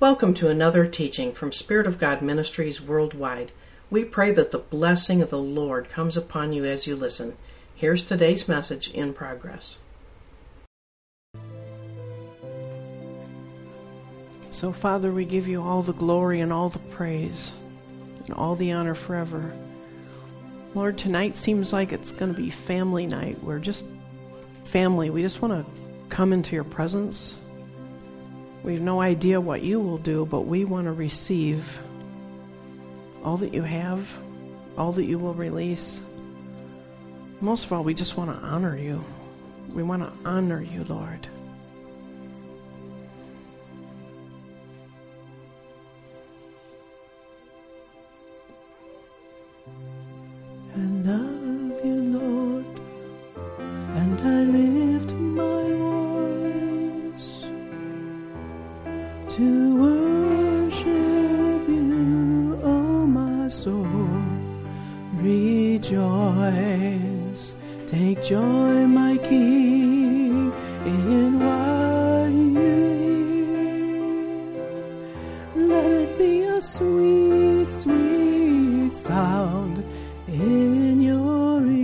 Welcome to another teaching from Spirit of God Ministries Worldwide. We pray that the blessing of the Lord comes upon you as you listen. Here's today's message in progress. So, Father, we give you all the glory and all the praise and all the honor forever. Lord, tonight seems like it's going to be family night. We're just family. We just want to come into your presence. We have no idea what you will do, but we want to receive all that you have, all that you will release. Most of all, we just want to honor you. We want to honor you, Lord. I love you, Lord, and I lift my voice to worship you, oh my soul. Rejoice, take joy, my King, in what you hear. Let it be a sweet, sweet sound in your ear.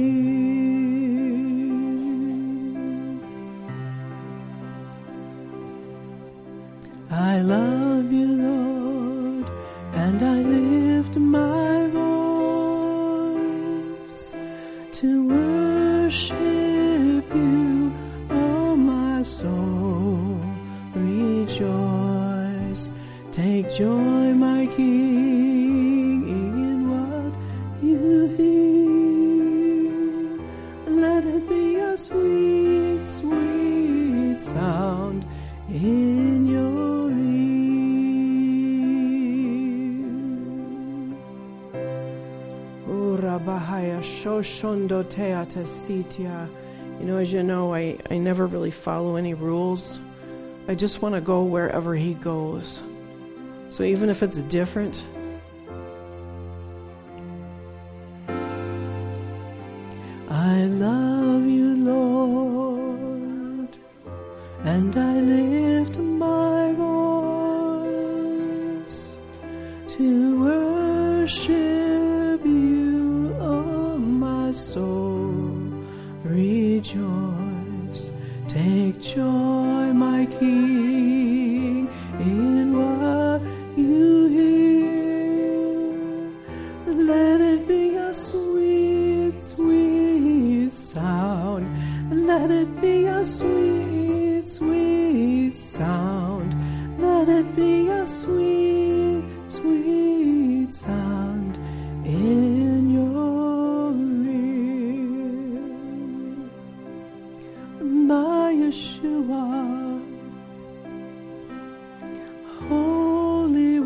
I love you, Lord, and I lift my voice to worship you, oh my soul. Rejoice, take joy, my King, in what you hear. Let it be a sweet, sweet sound in your ear. Urabahaya shoshondo teata sitya. As you know, I never really follow any rules. I just want to go wherever he goes. So even if it's different, I love you, Lord, and I lift my voice to worship you, oh my soul. Rejoice, take joy, my King, in what you hear. Let it be a sweet, sweet sound. Let it be a sweet, sweet sound. Let it be a sweet, sweet sound in your ear. My Yeshua, Holy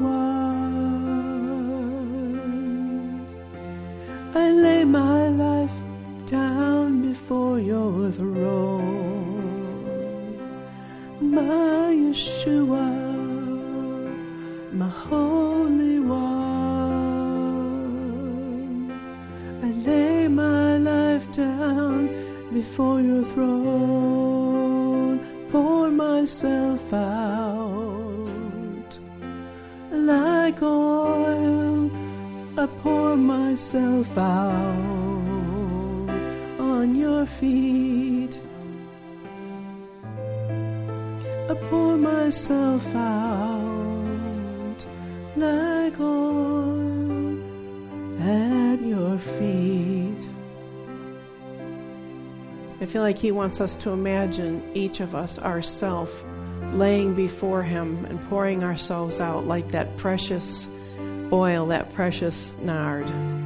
One, I lay my life down before your throne. My Yeshua, my Holy One, I lay my life down before your throne. Pour myself out like oil. I pour myself out on your feet. I pour myself out like oil at your feet. I feel like he wants us to imagine each of us ourselves laying before him and pouring ourselves out like that precious oil, that precious nard.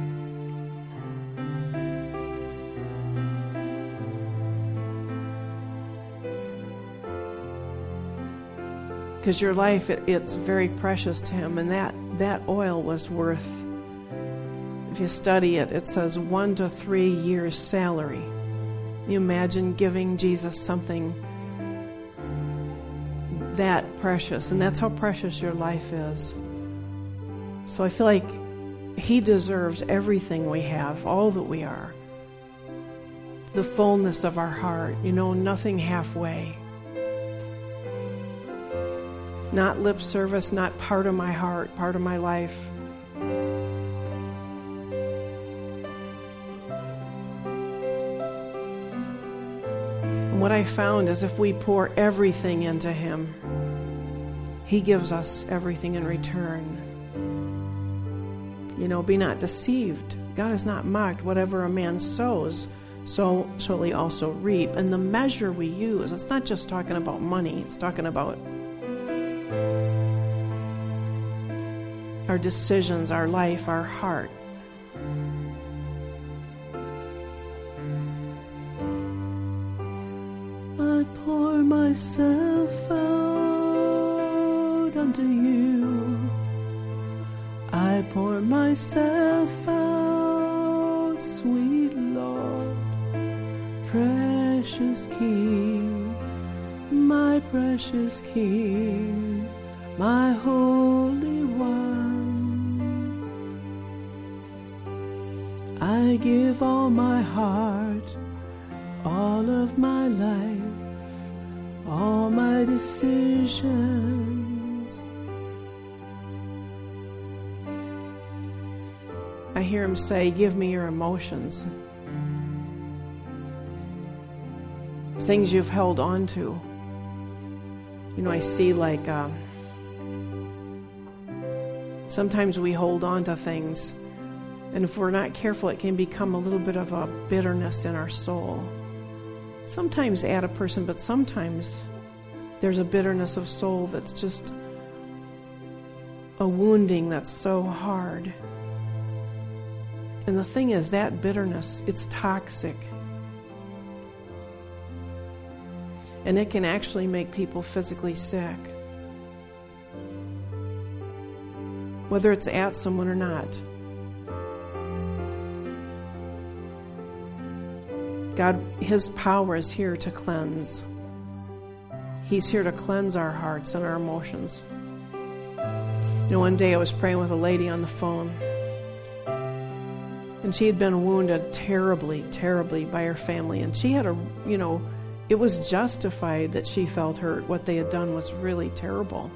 Because your life, it's very precious to him, and that oil was worth, if you study it, it says 1 to 3 years' salary. You imagine giving Jesus something that precious, and that's how precious your life is. So I feel like he deserves everything we have, all that we are. The fullness of our heart, nothing halfway. Not lip service, not part of my heart, part of my life. And what I found is if we pour everything into Him, He gives us everything in return. Be not deceived. God is not mocked. Whatever a man sows, so shall he also reap. And the measure we use, it's not just talking about money, it's talking about our decisions, our life, our heart. I pour myself out unto you. I pour myself out, sweet Lord, precious King, my precious King, my Holy One. I give all my heart, all of my life, all my decisions. I hear Him say, give me your emotions. Things you've held on to. I see sometimes we hold on to things, and if we're not careful, it can become a little bit of a bitterness in our soul. Sometimes at a person, but sometimes there's a bitterness of soul that's just a wounding that's so hard. And the thing is, that bitterness, it's toxic. And it can actually make people physically sick. Whether it's at someone or not. God, His power is here to cleanse. He's here to cleanse our hearts and our emotions. One day I was praying with a lady on the phone. And she had been wounded terribly, terribly by her family. And she had it was justified that she felt hurt. What they had done was really terrible.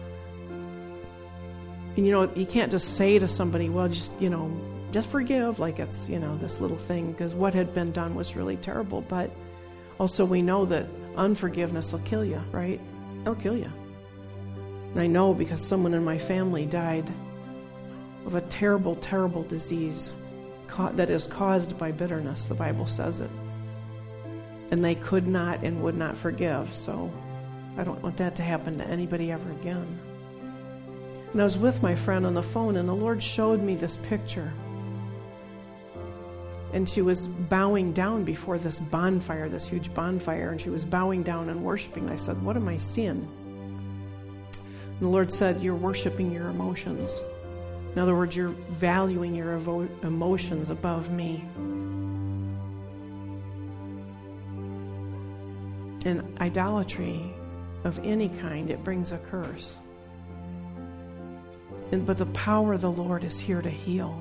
And you can't just say to somebody, well, just forgive, like it's, this little thing, because what had been done was really terrible. But also we know that unforgiveness will kill you, right? It'll kill you. And I know because someone in my family died of a terrible, terrible disease that is caused by bitterness. The Bible says it. And they could not and would not forgive. So I don't want that to happen to anybody ever again. And I was with my friend on the phone, and the Lord showed me this picture. And she was bowing down before this bonfire, this huge bonfire, and she was bowing down and worshiping. I said, what am I seeing? And the Lord said, you're worshiping your emotions. In other words, you're valuing your emotions above me. And idolatry of any kind, it brings a curse. But the power of the Lord is here to heal.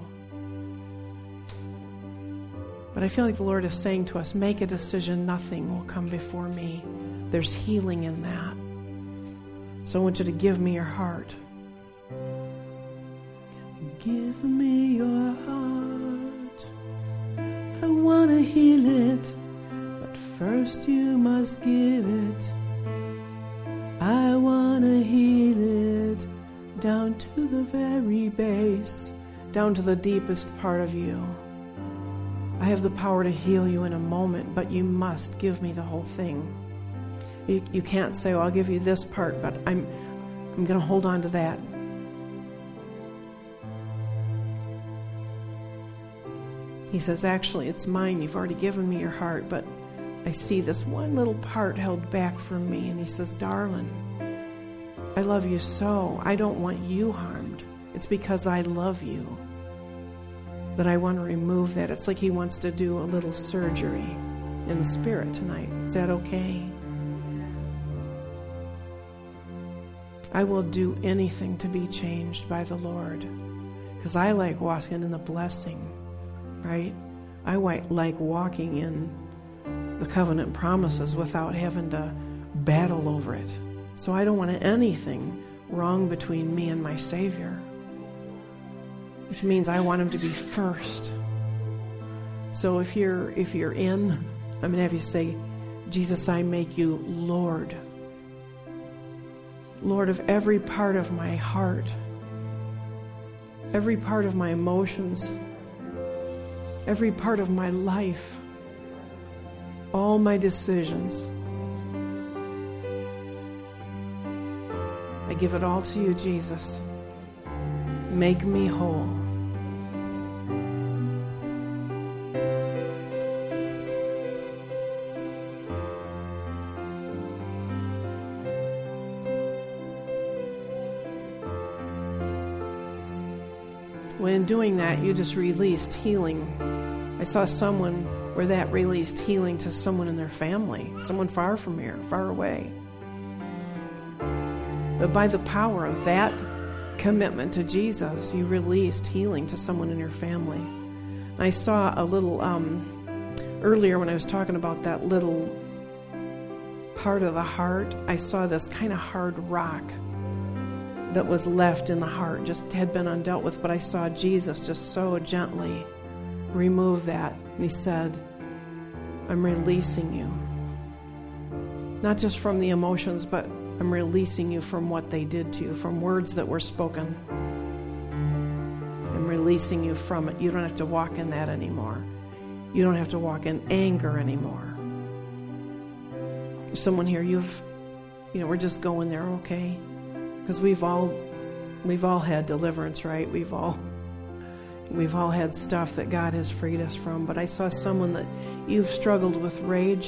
But I feel like the Lord is saying to us, make a decision, nothing will come before me. There's healing in that. So I want you to give me your heart. Give me your heart. I want to heal it, but first you must give it. I want to heal it down to the very base, down to the deepest part of you. I have the power to heal you in a moment, but you must give me the whole thing. You can't say, well, I'll give you this part, but I'm going to hold on to that. He says, actually, it's mine. You've already given me your heart, but I see this one little part held back from me. And he says, darling, I love you so. I don't want you harmed. It's because I love you that I want to remove that. It's like he wants to do a little surgery in the spirit tonight. Is that okay? I will do anything to be changed by the Lord, because I like walking in the blessing, right? I like walking in the covenant promises without having to battle over it. So I don't want anything wrong between me and my Savior, which means I want him to be first. So if you're in, I'm going to have you say, Jesus, I make you Lord. Lord of every part of my heart, every part of my emotions, every part of my life, all my decisions. I give it all to you, Jesus. Make me whole. When doing that, you just released healing. I saw someone where that released healing to someone in their family, someone far from here, far away. But by the power of that commitment to Jesus, you released healing to someone in your family. I saw a little, earlier when I was talking about that little part of the heart, I saw this kind of hard rock that was left in the heart, just had been undealt with, but I saw Jesus just so gently remove that. And he said, I'm releasing you. Not just from the emotions, but I'm releasing you from what they did to you, from words that were spoken. I'm releasing you from it. You don't have to walk in that anymore. You don't have to walk in anger anymore. There's someone here, we're just going there, okay? Because we've all had deliverance, right? We've all had stuff that God has freed us from. But I saw someone that you've struggled with rage.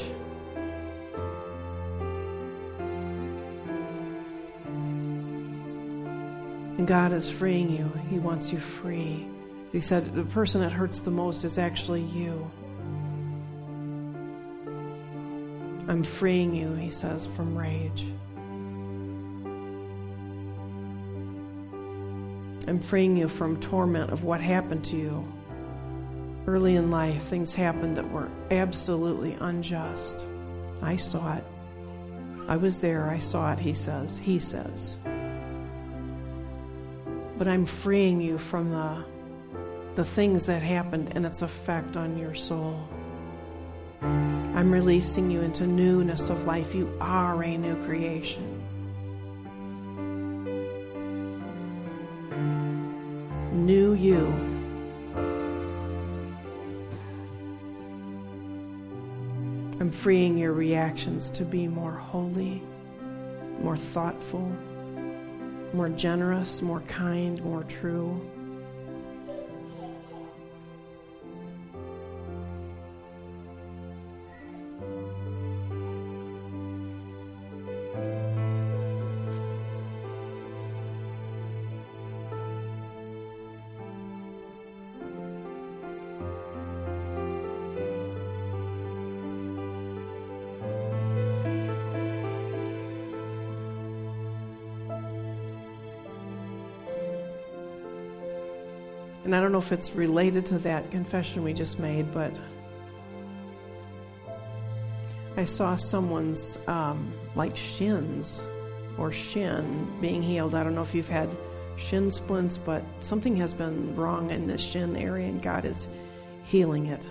And God is freeing you. He wants you free. He said the person that hurts the most is actually you. I'm freeing you, he says, from rage. I'm freeing you from torment of what happened to you. Early in life, things happened that were absolutely unjust. I saw it. I was there. I saw it, he says. He says. But I'm freeing you from the things that happened and its effect on your soul. I'm releasing you into newness of life. You are a new creation. New you. I'm freeing your reactions to be more holy, more thoughtful, more generous, more kind, more true. And I don't know if it's related to that confession we just made, but I saw someone's shins or shin being healed. I don't know if you've had shin splints, but something has been wrong in the shin area and God is healing it.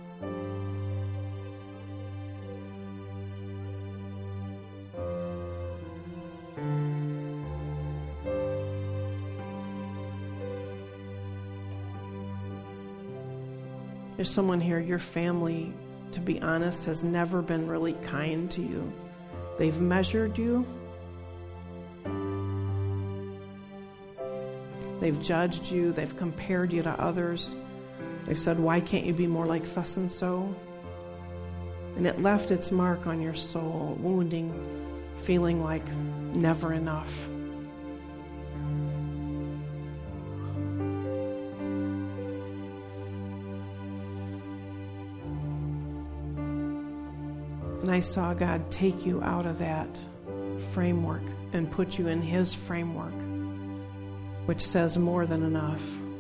There's someone here, your family, to be honest, has never been really kind to you. They've measured you. They've judged you. They've compared you to others. They've said, why can't you be more like thus and so? And it left its mark on your soul, wounding, feeling like never enough. And I saw God take you out of that framework and put you in His framework, which says more than enough.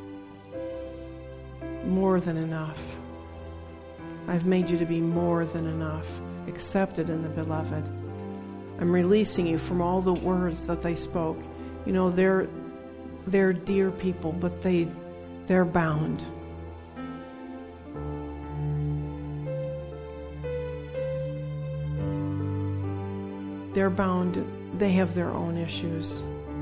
More than enough. I've made you to be more than enough, accepted in the Beloved. I'm releasing you from all the words that they spoke, You know, they're dear people, but they're bound. They're bound. They have their own issues.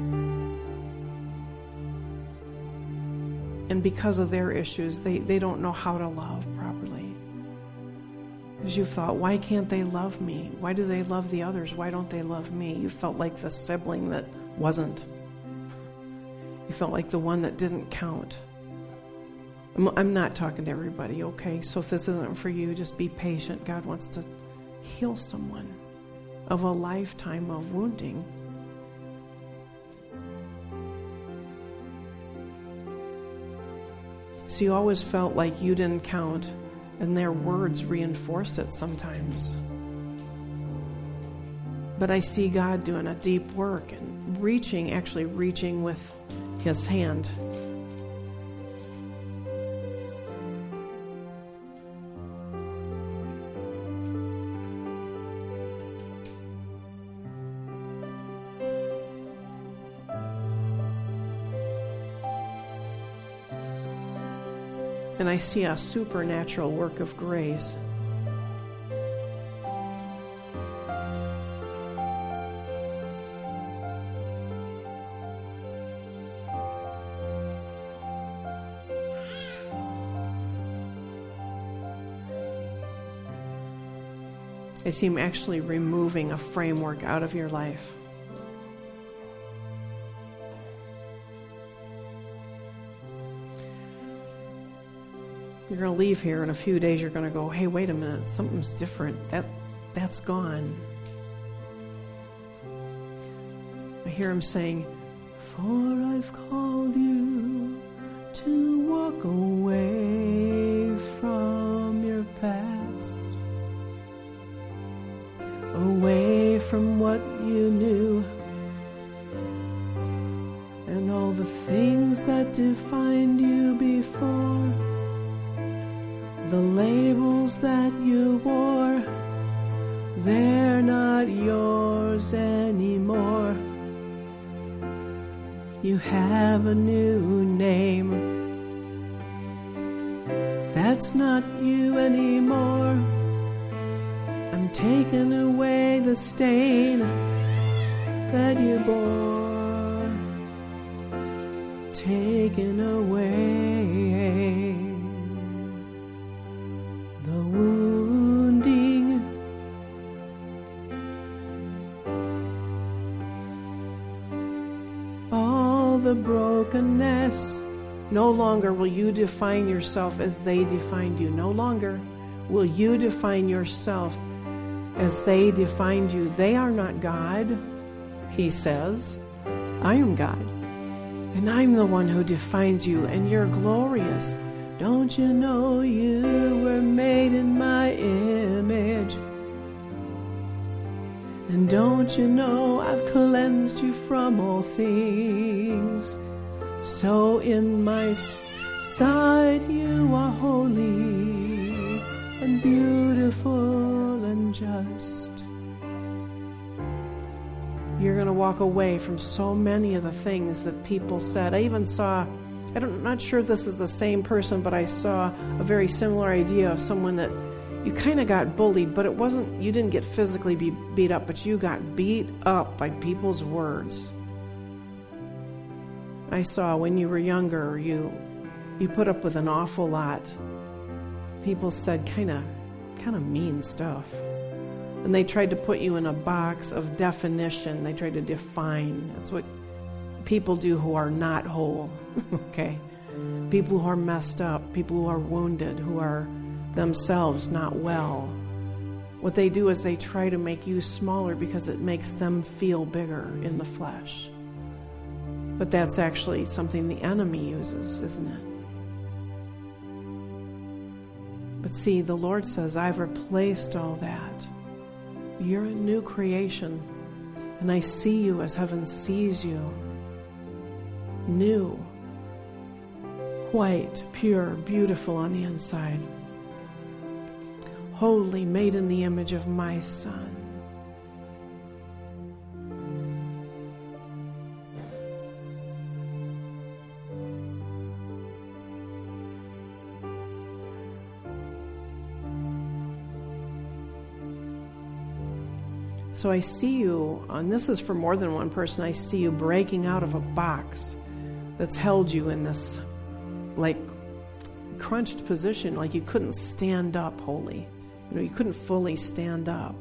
And because of their issues, they don't know how to love properly. Because you thought, why can't they love me? Why do they love the others? Why don't they love me? You felt like the sibling that wasn't. You felt like the one that didn't count. I'm not talking to everybody, okay? So if this isn't for you, just be patient. God wants to heal someone of a lifetime of wounding. So you always felt like you didn't count, and their words reinforced it sometimes. But I see God doing a deep work and actually reaching with His hand. And I see a supernatural work of grace. I see Him actually removing a framework out of your life. You're going to leave here in a few days. You're going to go, hey, wait a minute, something's different. That's gone. I hear Him saying, for I've called you to walk away from your past, away from what you knew, and all the things that defined you before. The labels that you wore, they're not yours anymore. You have a new name. That's not you anymore. I'm taking away the stain that you bore. Taking away the wounding. All the brokenness. No longer will you define yourself as they defined you. No longer will you define yourself as they defined you. They are not God, He says. I am God. And I'm the one who defines you, and you're glorious. Don't you know you were made in my image? And don't you know I've cleansed you from all things? So in my sight you are holy and beautiful and just. You're going to walk away from so many of the things that people said. I even saw, I'm not sure if this is the same person, but I saw a very similar idea of someone that you kind of got bullied, but it wasn't, you didn't get physically beat up, but you got beat up by people's words. I saw when you were younger, you put up with an awful lot. People said kind of mean stuff. And they tried to put you in a box of definition. They tried to define. That's what people do who are not whole, okay? People who are messed up, people who are wounded, who are themselves not well. What they do is they try to make you smaller because it makes them feel bigger in the flesh. But that's actually something the enemy uses, isn't it? But see, the Lord says, I've replaced all that. You're a new creation, and I see you as heaven sees you. New, white, pure, beautiful on the inside. Holy, made in the image of my Son. So I see you, and this is for more than one person, I see you breaking out of a box that's held you in this, like, crunched position, like you couldn't stand up wholly. You couldn't fully stand up.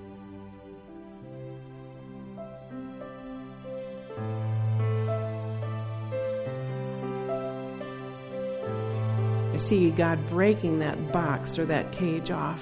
I see God breaking that box or that cage off.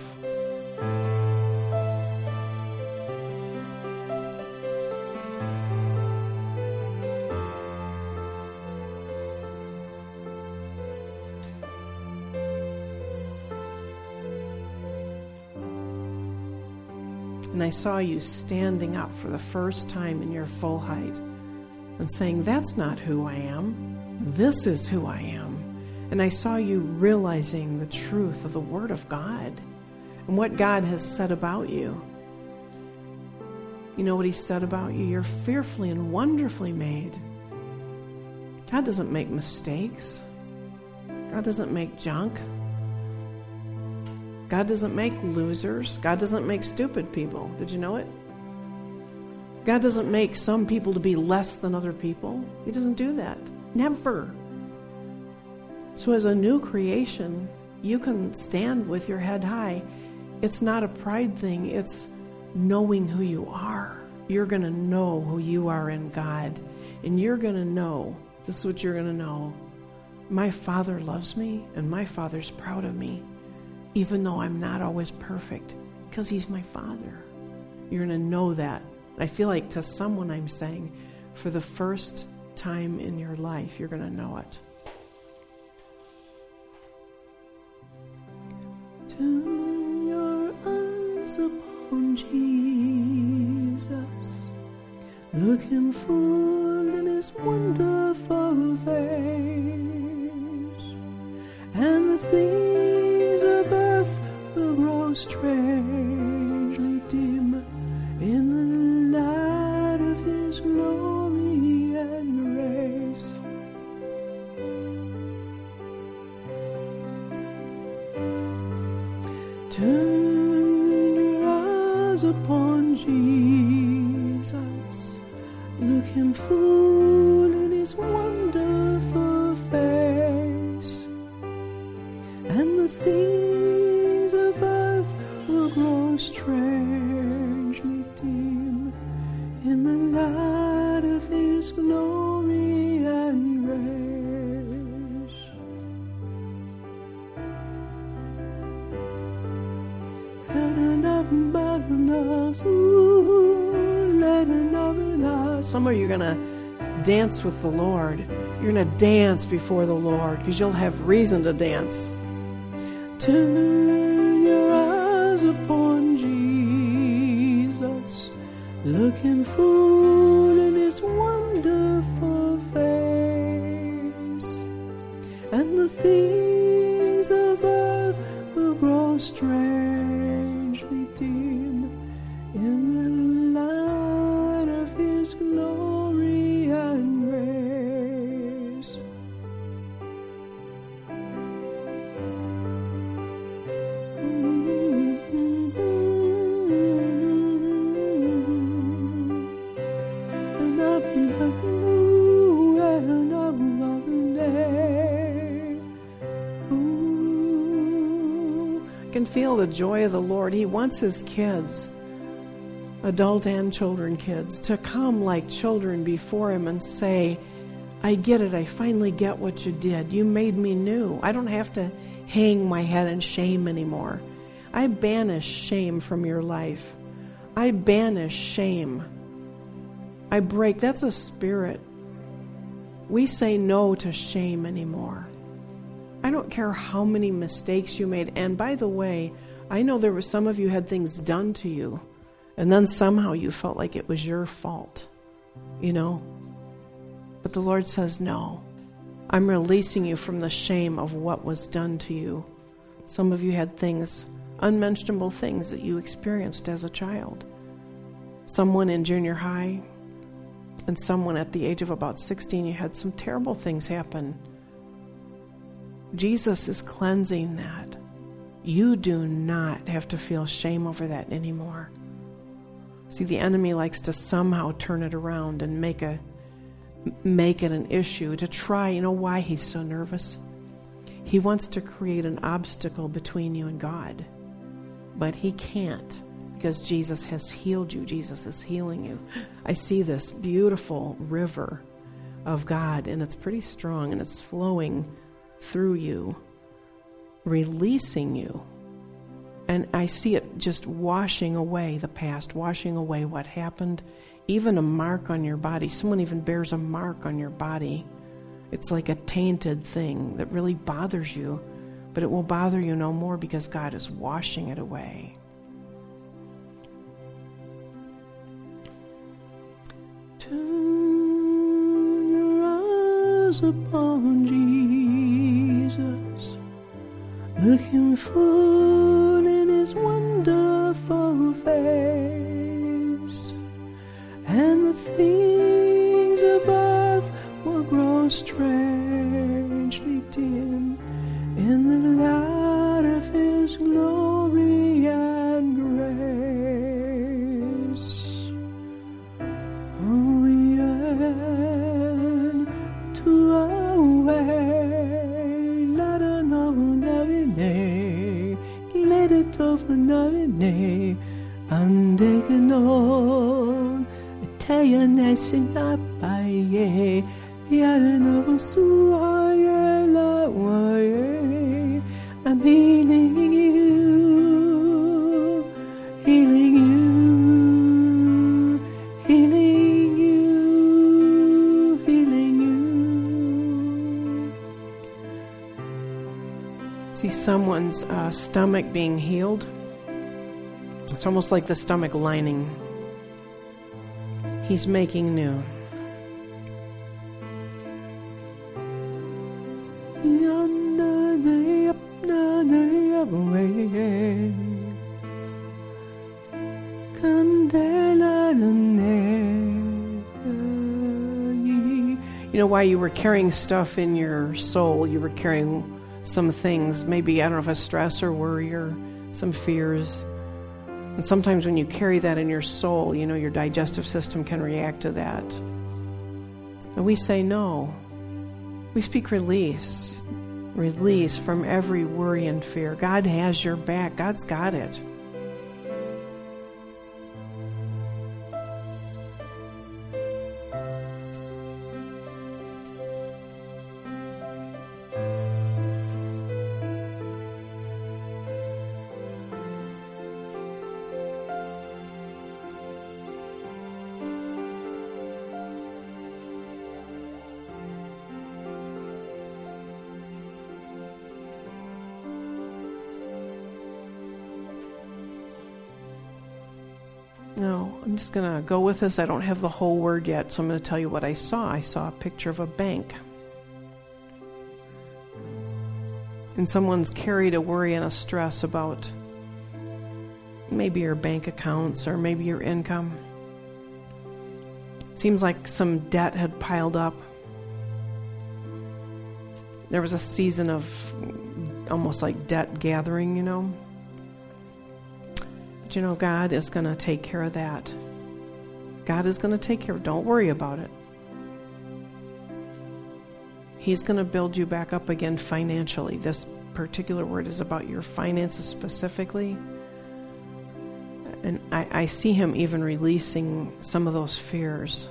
And I saw you standing up for the first time in your full height and saying, that's not who I am. This is who I am. And I saw you realizing the truth of the Word of God and what God has said about you. You know what He said about you? You're fearfully and wonderfully made. God doesn't make mistakes. God doesn't make junk. God doesn't make losers. God doesn't make stupid people. Did you know it? God doesn't make some people to be less than other people. He doesn't do that. Never. So as a new creation, you can stand with your head high. It's not a pride thing. It's knowing who you are. You're going to know who you are in God. And you're going to know, this is what you're going to know. My Father loves me, and my Father's proud of me, even though I'm not always perfect, because He's my Father. You're going to know that. I feel like to someone I'm saying, for the first time in your life, you're going to know it. Turn your eyes upon Jesus. Look Him full in His wonderful face, and the things of earth will grow strangely dim in the light of His glory and grace. Turn your eyes upon Jesus. Look Him full in His wonderful face, and the things of earth will grow strangely dim in the light of His glory and grace. Some of you are going to dance with the Lord. You're going to dance before the Lord because you'll have reason to dance. Turn your eyes upon Jesus. Look Him full in His wonderful face, and the things of earth will grow strangely dim in the light of His glory and grace. Can feel the joy of the Lord. He wants His kids, adult and children kids, to come like children before Him and say, I get it. I finally get what you did. You made me new. I don't have to hang my head in shame anymore. I banish shame from your life. I banish shame. I break. That's a spirit. We say no to shame anymore. I don't care how many mistakes you made. And by the way, I know there were some of you had things done to you, and then somehow you felt like it was your fault, But the Lord says, no, I'm releasing you from the shame of what was done to you. Some of you had things, unmentionable things that you experienced as a child. Someone in junior high and someone at the age of about 16, you had some terrible things happen. Jesus is cleansing that. You do not have to feel shame over that anymore. See, the enemy likes to somehow turn it around and make it an issue to try. You know why he's so nervous? He wants to create an obstacle between you and God. But he can't, because Jesus has healed you. Jesus is healing you. I see this beautiful river of God, and it's pretty strong, and it's flowing through you, releasing you. And I see it just washing away the past, washing away what happened, even a mark on your body. Someone even bears a mark on your body. It's like a tainted thing that really bothers you, but it will bother you no more because God is washing it away. Turn your eyes upon Jesus, look him full in his wonderful face, and the things of earth will grow strangely dim in the light of his glory and grace. Oh, yeah, to away, let it over let it over navine, and taken on, tell nation up by ye, Yadano Suaye la waye. I'm healing you, healing you, healing you, healing you. See someone's stomach being healed. It's almost like the stomach lining. He's making new. You know why you were carrying stuff in your soul? You were carrying some things, maybe, I don't know if it's stress or worry or some fears. And sometimes when you carry that in your soul, you know, your digestive system can react to that. And we say no. We speak release. Release from every worry and fear. God has your back. God's got it. No, I'm just going to go with this. I don't have the whole word yet, so I'm going to tell you what I saw. I saw a picture of a bank. And someone's carried a worry and a stress about maybe your bank accounts or maybe your income. Seems like some debt had piled up. There was a season of almost like debt gathering, you know. But you know, God is going to take care of that. God is going to take care of it. Don't worry about it. He's going to build you back up again financially. This particular word is about your finances specifically. And I see him even releasing some of those fears.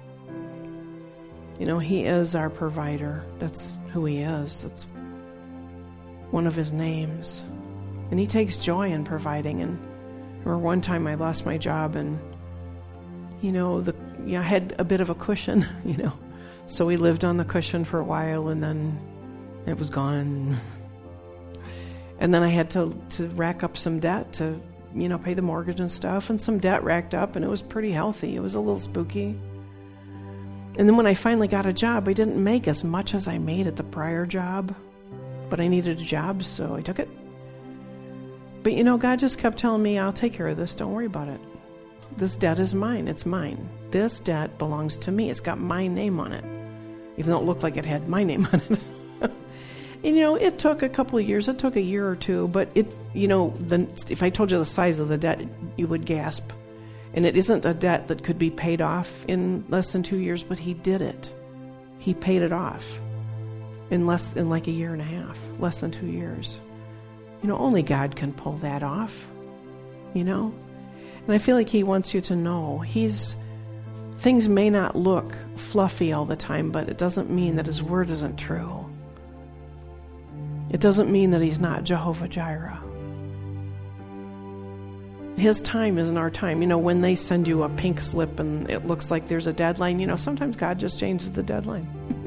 You know, he is our provider. That's who he is. That's one of his names. And he takes joy in providing. And I remember one time I lost my job and, you know, I had a bit of a cushion, you know. So we lived on the cushion for a while and then it was gone. And then I had to rack up some debt to, you know, pay the mortgage and stuff, and some debt racked up, and it was pretty healthy. It was a little spooky. And then when I finally got a job, I didn't make as much as I made at the prior job, but I needed a job, so I took it. But, you know, God just kept telling me, I'll take care of this. Don't worry about it. This debt is mine. It's mine. This debt belongs to me. It's got my name on it, even though it looked like it had my name on it. And, you know, it took a couple of years. It took a year or two, but it, you know, if I told you the size of the debt, you would gasp. And it isn't a debt that could be paid off in less than 2 years, but he did it. He paid it off in like a year and a half, less than 2 years. Only God can pull that off, And I feel like he wants you to know things may not look fluffy all the time, but it doesn't mean that his word isn't true. It doesn't mean that he's not Jehovah Jireh. His time isn't our time. When they send you a pink slip and it looks like there's a deadline, sometimes God just changes the deadline.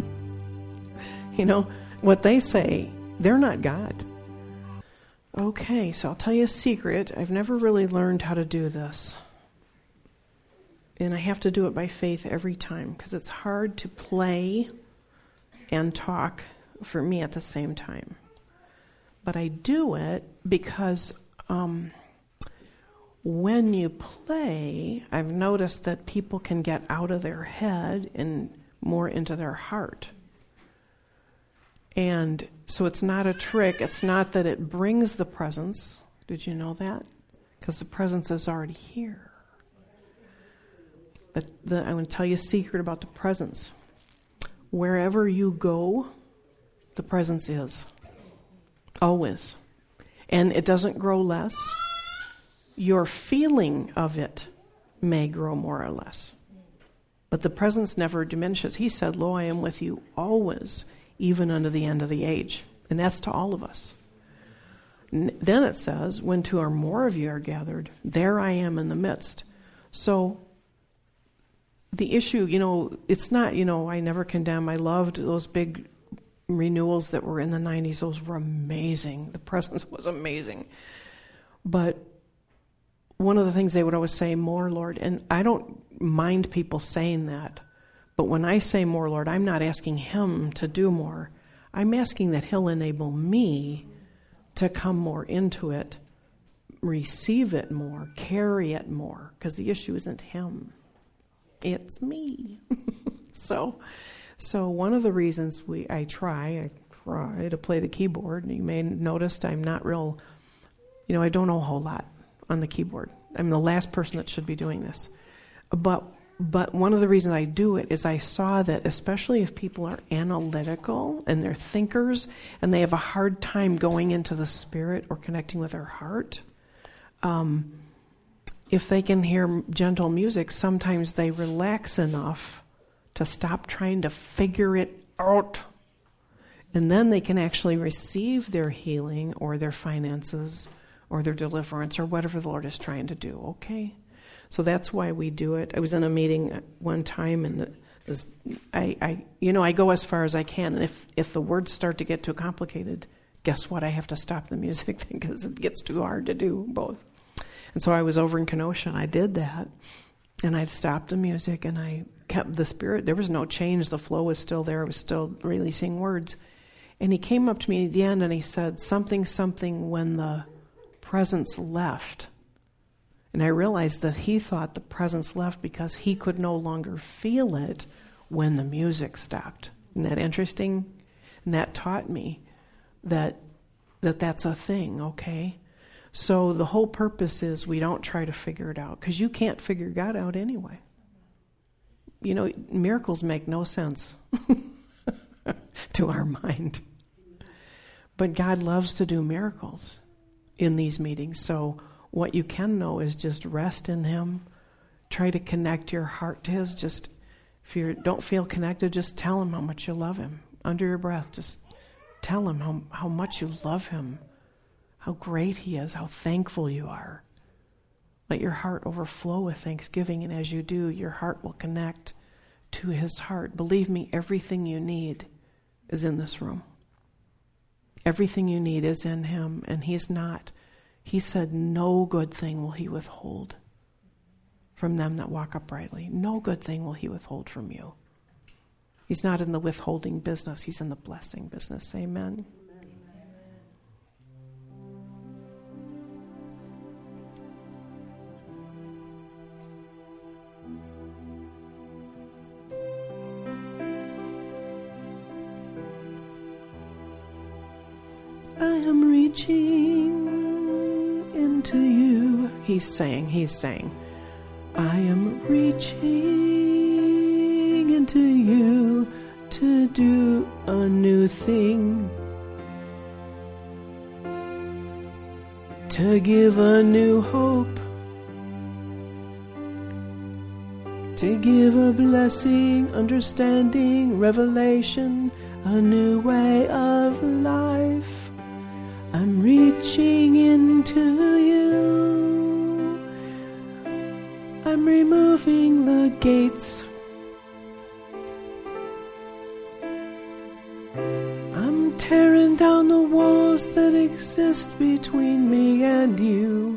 What they say, they're not God. Okay, so I'll tell you a secret. I've never really learned how to do this. And I have to do it by faith every time because it's hard to play and talk for me at the same time. But I do it because when you play, I've noticed that people can get out of their head and more into their heart. And so it's not a trick. It's not that it brings the presence. Did you know that? Because the presence is already here. But I'm going to tell you a secret about the presence. Wherever you go, the presence is. Always. And it doesn't grow less. Your feeling of it may grow more or less. But the presence never diminishes. He said, "Lo, I am with you always, even unto the end of the age." And that's to all of us. Then it says, "When two or more of you are gathered, there I am in the midst." So the issue, it's not, I never condemn. I loved those big renewals that were in the 90s. Those were amazing. The presence was amazing. But one of the things they would always say, "More, Lord," and I don't mind people saying that. But when I say more, Lord, I'm not asking him to do more. I'm asking that he'll enable me to come more into it, receive it more, carry it more, because the issue isn't him. It's me. So one of the reasons I try to play the keyboard, and you may notice I'm not real, I don't know a whole lot on the keyboard. I'm the last person that should be doing this. But one of the reasons I do it is I saw that, especially if people are analytical and they're thinkers and they have a hard time going into the spirit or connecting with their heart, if they can hear gentle music, sometimes they relax enough to stop trying to figure it out. And then they can actually receive their healing or their finances or their deliverance or whatever the Lord is trying to do, okay? So that's why we do it. I was in a meeting one time, and I go as far as I can. And if the words start to get too complicated, guess what? I have to stop the music because it gets too hard to do both. And so I was over in Kenosha, and I did that. And I stopped the music, and I kept the spirit. There was no change. The flow was still there. I was still releasing words. And he came up to me at the end, and he said, something, when the presence left. And I realized that he thought the presence left because he could no longer feel it when the music stopped. Isn't that interesting? And that taught me that that's a thing, okay? So the whole purpose is we don't try to figure it out, because you can't figure God out anyway. Miracles make no sense to our mind. But God loves to do miracles in these meetings. So what you can know is just rest in him. Try to connect your heart to his. Just, if you don't feel connected, just tell him how much you love him. Under your breath, just tell him how much you love him, how great he is, how thankful you are. Let your heart overflow with thanksgiving, and as you do, your heart will connect to his heart. Believe me, everything you need is in this room. Everything you need is in him, and he's not. He said, no good thing will he withhold from them that walk uprightly. No good thing will he withhold from you. He's not in the withholding business. He's in the blessing business. Amen. I am reaching into you. He's saying. I am reaching into you to do a new thing, to give a new hope, to give a blessing, understanding, revelation, a new way of life. I'm reaching into you. I'm removing the gates. I'm tearing down the walls that exist between me and you.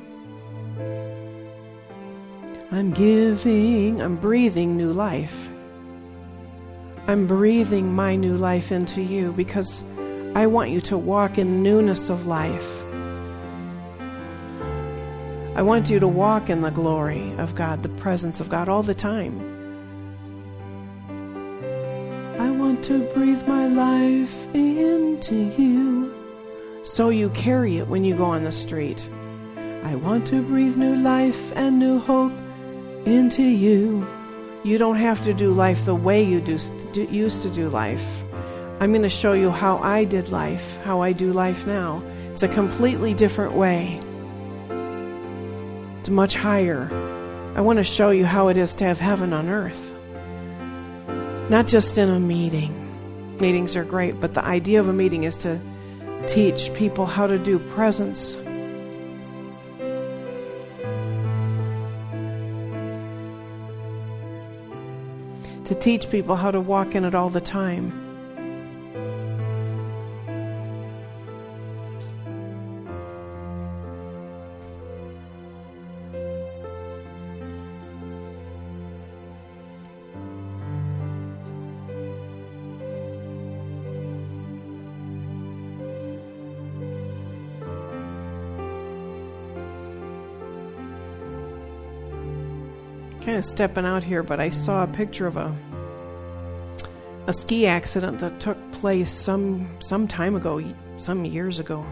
I'm breathing new life. I'm breathing my new life into you because I want you to walk in newness of life. I want you to walk in the glory of God, the presence of God all the time. I want to breathe my life into you so you carry it when you go on the street. I want to breathe new life and new hope into you. You don't have to do life the way you used to do life. I'm going to show you how I did life, how I do life now. It's a completely different way. It's much higher. I want to show you how it is to have heaven on earth. Not just in a meeting. Meetings are great, but the idea of a meeting is to teach people how to do presence. To teach people how to walk in it all the time. Kind of stepping out here, but I saw a picture of a ski accident that took place some time ago, some years ago.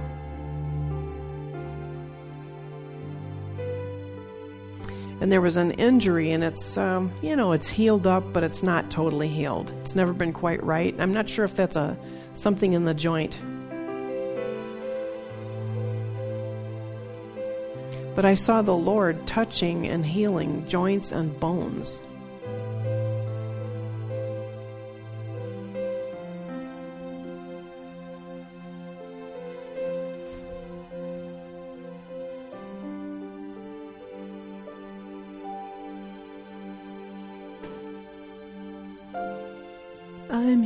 And there was an injury, and it's it's healed up, but it's not totally healed. It's never been quite right. I'm not sure if that's something in the joint. But I saw the Lord touching and healing joints and bones. I'm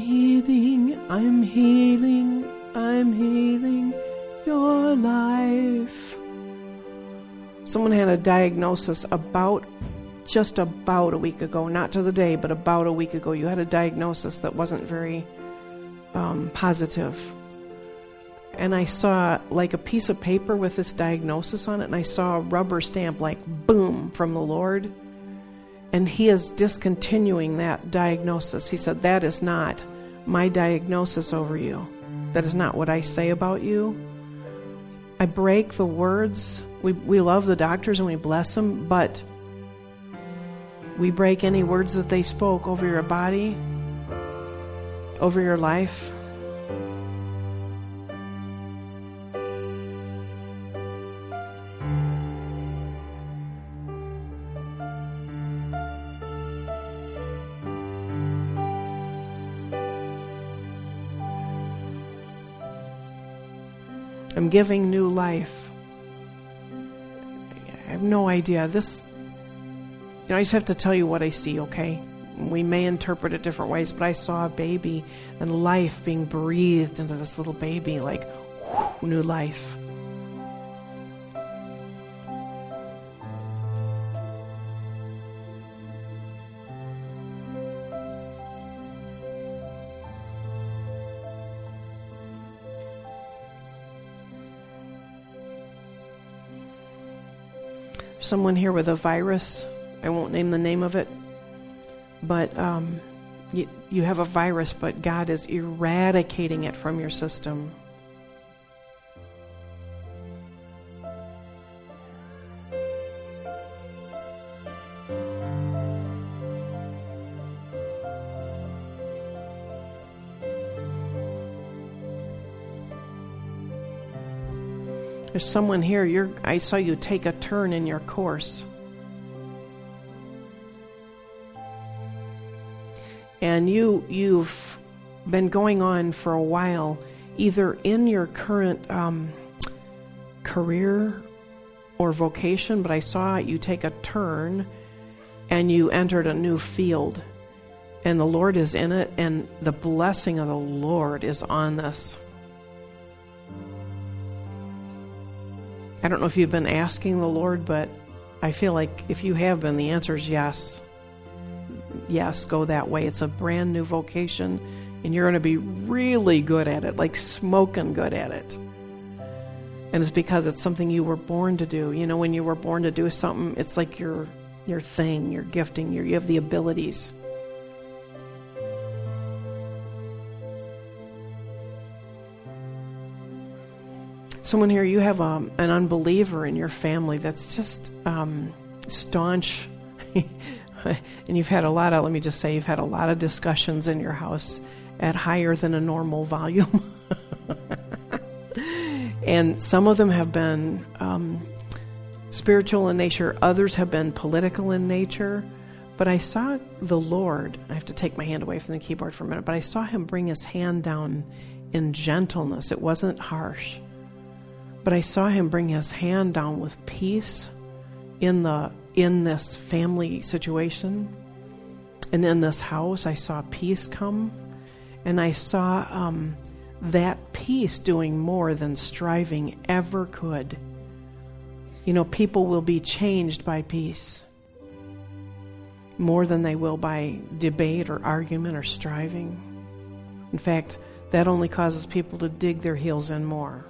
healing your life. Someone had a diagnosis just about a week ago, not to the day, but about a week ago. You had a diagnosis that wasn't very positive. And I saw like a piece of paper with this diagnosis on it, and I saw a rubber stamp like boom from the Lord. And He is discontinuing that diagnosis. He said, that is not my diagnosis over you. That is not what I say about you. I break the words. We love the doctors and we bless them, but we break any words that they spoke over your body, over your life. I'm giving new life. I have no idea. I just have to tell you what I see, okay? We may interpret it different ways, but I saw a baby and life being breathed into this little baby, like whoosh, new life. Someone here with a virus. I won't name the name of it, but you have a virus, but God is eradicating it from your system. There's someone here, I saw you take a turn in your course. And you've been going on for a while, either in your current career or vocation, but I saw you take a turn and you entered a new field. And the Lord is in it, and the blessing of the Lord is on this. I don't know if you've been asking the Lord, but I feel like if you have been, the answer is yes. Yes, go that way. It's a brand new vocation, and you're going to be really good at it, like smoking good at it. And it's because it's something you were born to do. You know, when you were born to do something, it's like your thing, your gifting, you have the abilities. Someone here, you have an unbeliever in your family that's just staunch. And you've had you've had a lot of discussions in your house at higher than a normal volume. And some of them have been spiritual in nature, others have been political in nature. But I saw the Lord, I have to take my hand away from the keyboard for a minute, but I saw him bring his hand down in gentleness. It wasn't harsh. But I saw him bring his hand down with peace in this family situation. And in this house, I saw peace come. And I saw that peace doing more than striving ever could. You know, people will be changed by peace more than they will by debate or argument or striving. In fact, that only causes people to dig their heels in more.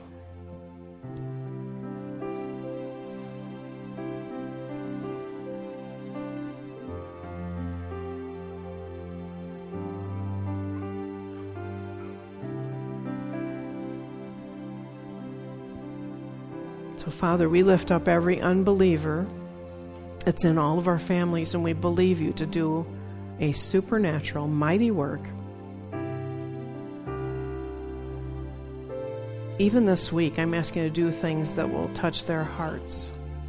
So, Father, we lift up every unbeliever that's in all of our families, and we believe you to do a supernatural, mighty work. Even this week, I'm asking you to do things that will touch their hearts.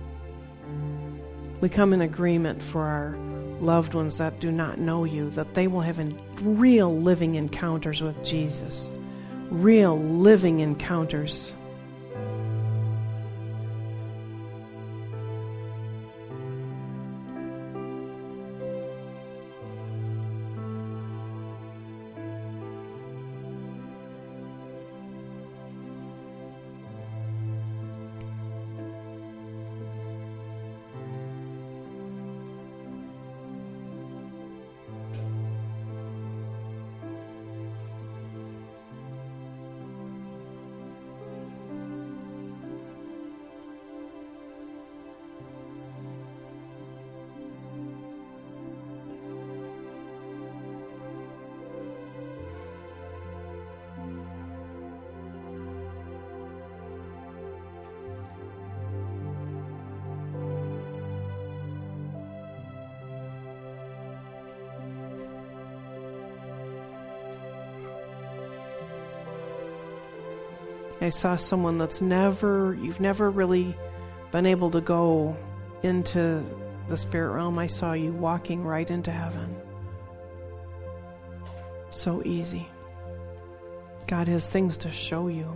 We come in agreement for our loved ones that do not know you, that they will have real living encounters with Jesus. Real living encounters. I saw someone you've never really been able to go into the spirit realm. I saw you walking right into heaven. So easy. God has things to show you.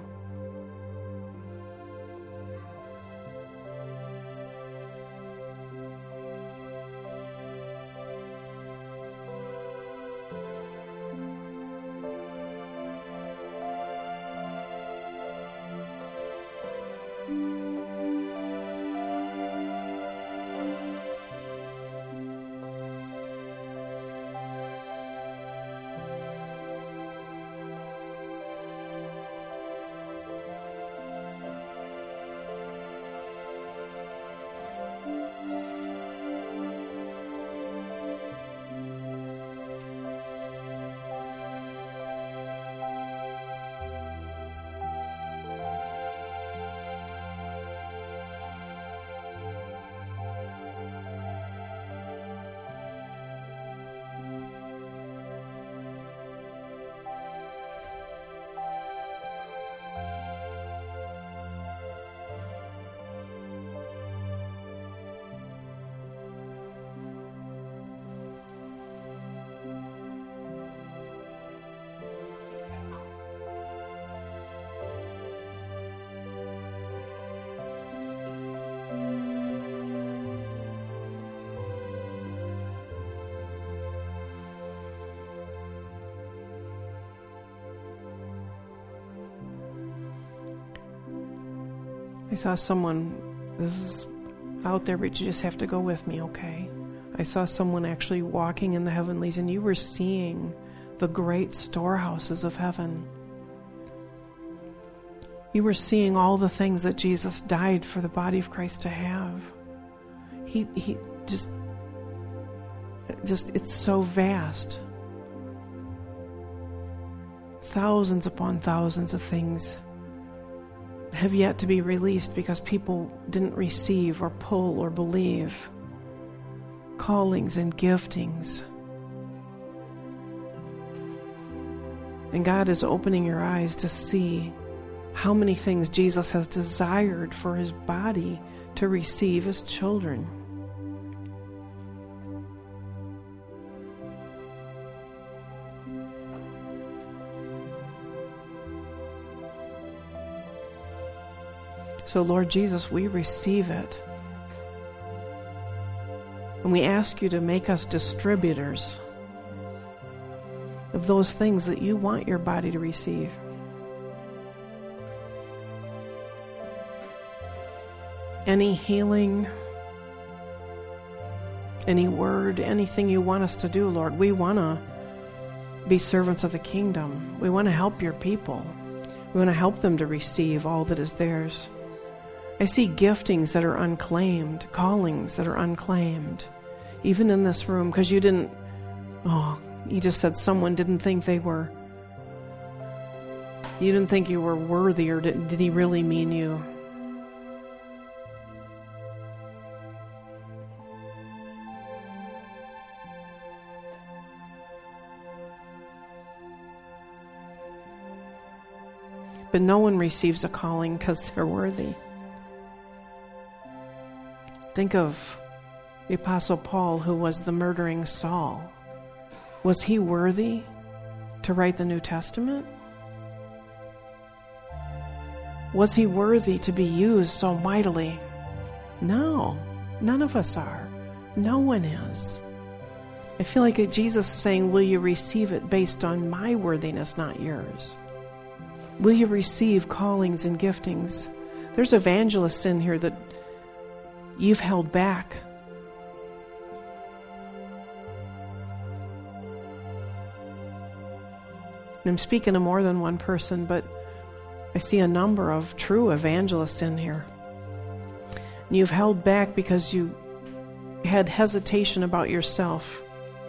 I saw someone, this is out there, but you just have to go with me, okay? I saw someone actually walking in the heavenlies, and you were seeing the great storehouses of heaven. You were seeing all the things that Jesus died for the body of Christ to have. He just it's so vast. Thousands upon thousands of things have yet to be released because people didn't receive or pull or believe. Callings and giftings. And God is opening your eyes to see how many things Jesus has desired for his body to receive as children. So, Lord Jesus, we receive it. And we ask you to make us distributors of those things that you want your body to receive. Any healing, any word, anything you want us to do, Lord, we want to be servants of the kingdom. We want to help your people. We want to help them to receive all that is theirs. I see giftings that are unclaimed, callings that are unclaimed, even in this room, because you just said someone didn't think you didn't think you were worthy, or did he really mean you? But no one receives a calling because they're worthy. Think of the Apostle Paul, who was the murdering Saul. Was he worthy to write the New Testament? Was he worthy to be used so mightily? No, none of us are. No one is. I feel like Jesus is saying, will you receive it based on my worthiness, not yours? Will you receive callings and giftings? There's evangelists in here that you've held back. And I'm speaking to more than one person, but I see a number of true evangelists in here. And you've held back because you had hesitation about yourself.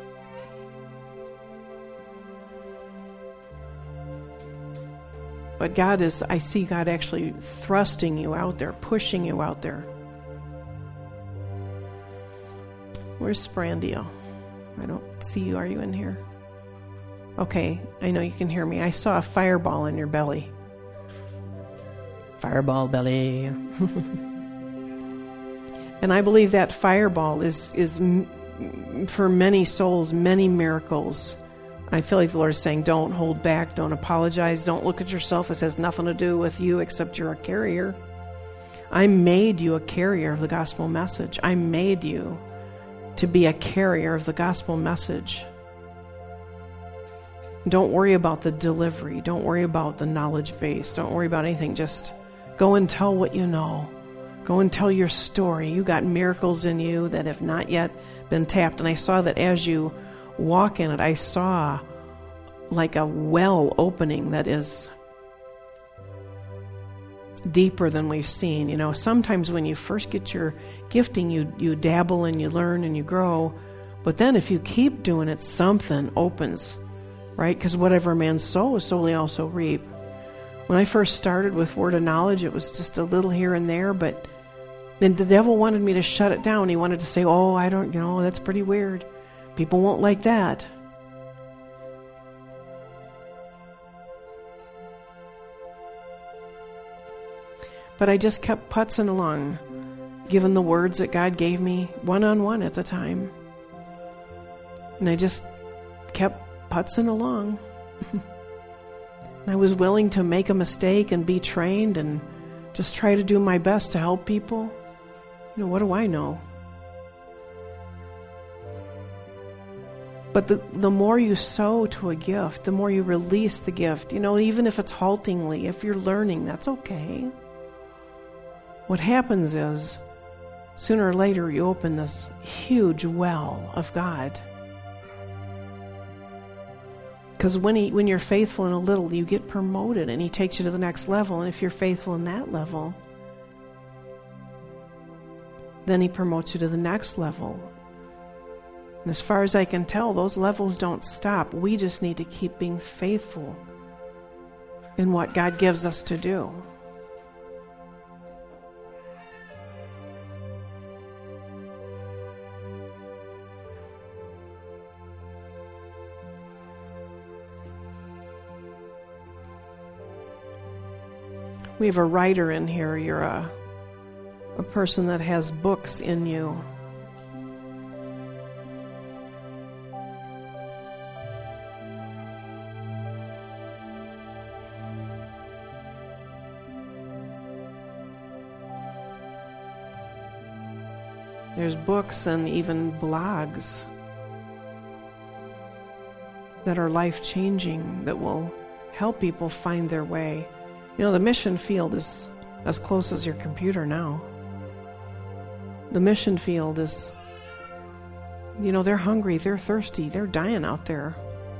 But I see God actually thrusting you out there, pushing you out there. Where's Sprandio? I don't see you. Are you in here? Okay, I know you can hear me. I saw a fireball in your belly. Fireball belly. And I believe that fireball is for many souls, many miracles. I feel like the Lord is saying, don't hold back, don't apologize, don't look at yourself. This has nothing to do with you except you're a carrier. I made you a carrier of the gospel message. I made you to be a carrier of the gospel message. Don't worry about the delivery. Don't worry about the knowledge base. Don't worry about anything. Just go and tell what you know. Go and tell your story. You got miracles in you that have not yet been tapped. And I saw that as you walk in it, I saw like a well opening that is deeper than we've seen. You know, sometimes when you first get your gifting, you dabble and you learn and you grow. But then if you keep doing it, something opens, right? Because whatever a man sows, so will he also reap. When I first started with Word of Knowledge, it was just a little here and there, but then the devil wanted me to shut it down. He wanted to say, oh, I don't, that's pretty weird. People won't like that. But I just kept putzing along, given the words that God gave me one-on-one at the time. And I just kept putzing along. I was willing to make a mistake and be trained and just try to do my best to help people. What do I know? But the more you sow to a gift, the more you release the gift. Even if it's haltingly, if you're learning, that's okay. what happens is, sooner or later you open this huge well of God. Because when you're faithful in a little, you get promoted and He takes you to the next level. And if you're faithful in that level, then He promotes you to the next level. And as far as I can tell, those levels don't stop. We just need to keep being faithful in what God gives us to do. We have a writer in here. You're a person that has books in you. There's books and even blogs that are life-changing, that will help people find their way. You know, the mission field is as close as your computer now. The mission field is, you know, they're hungry, they're thirsty, they're dying out there.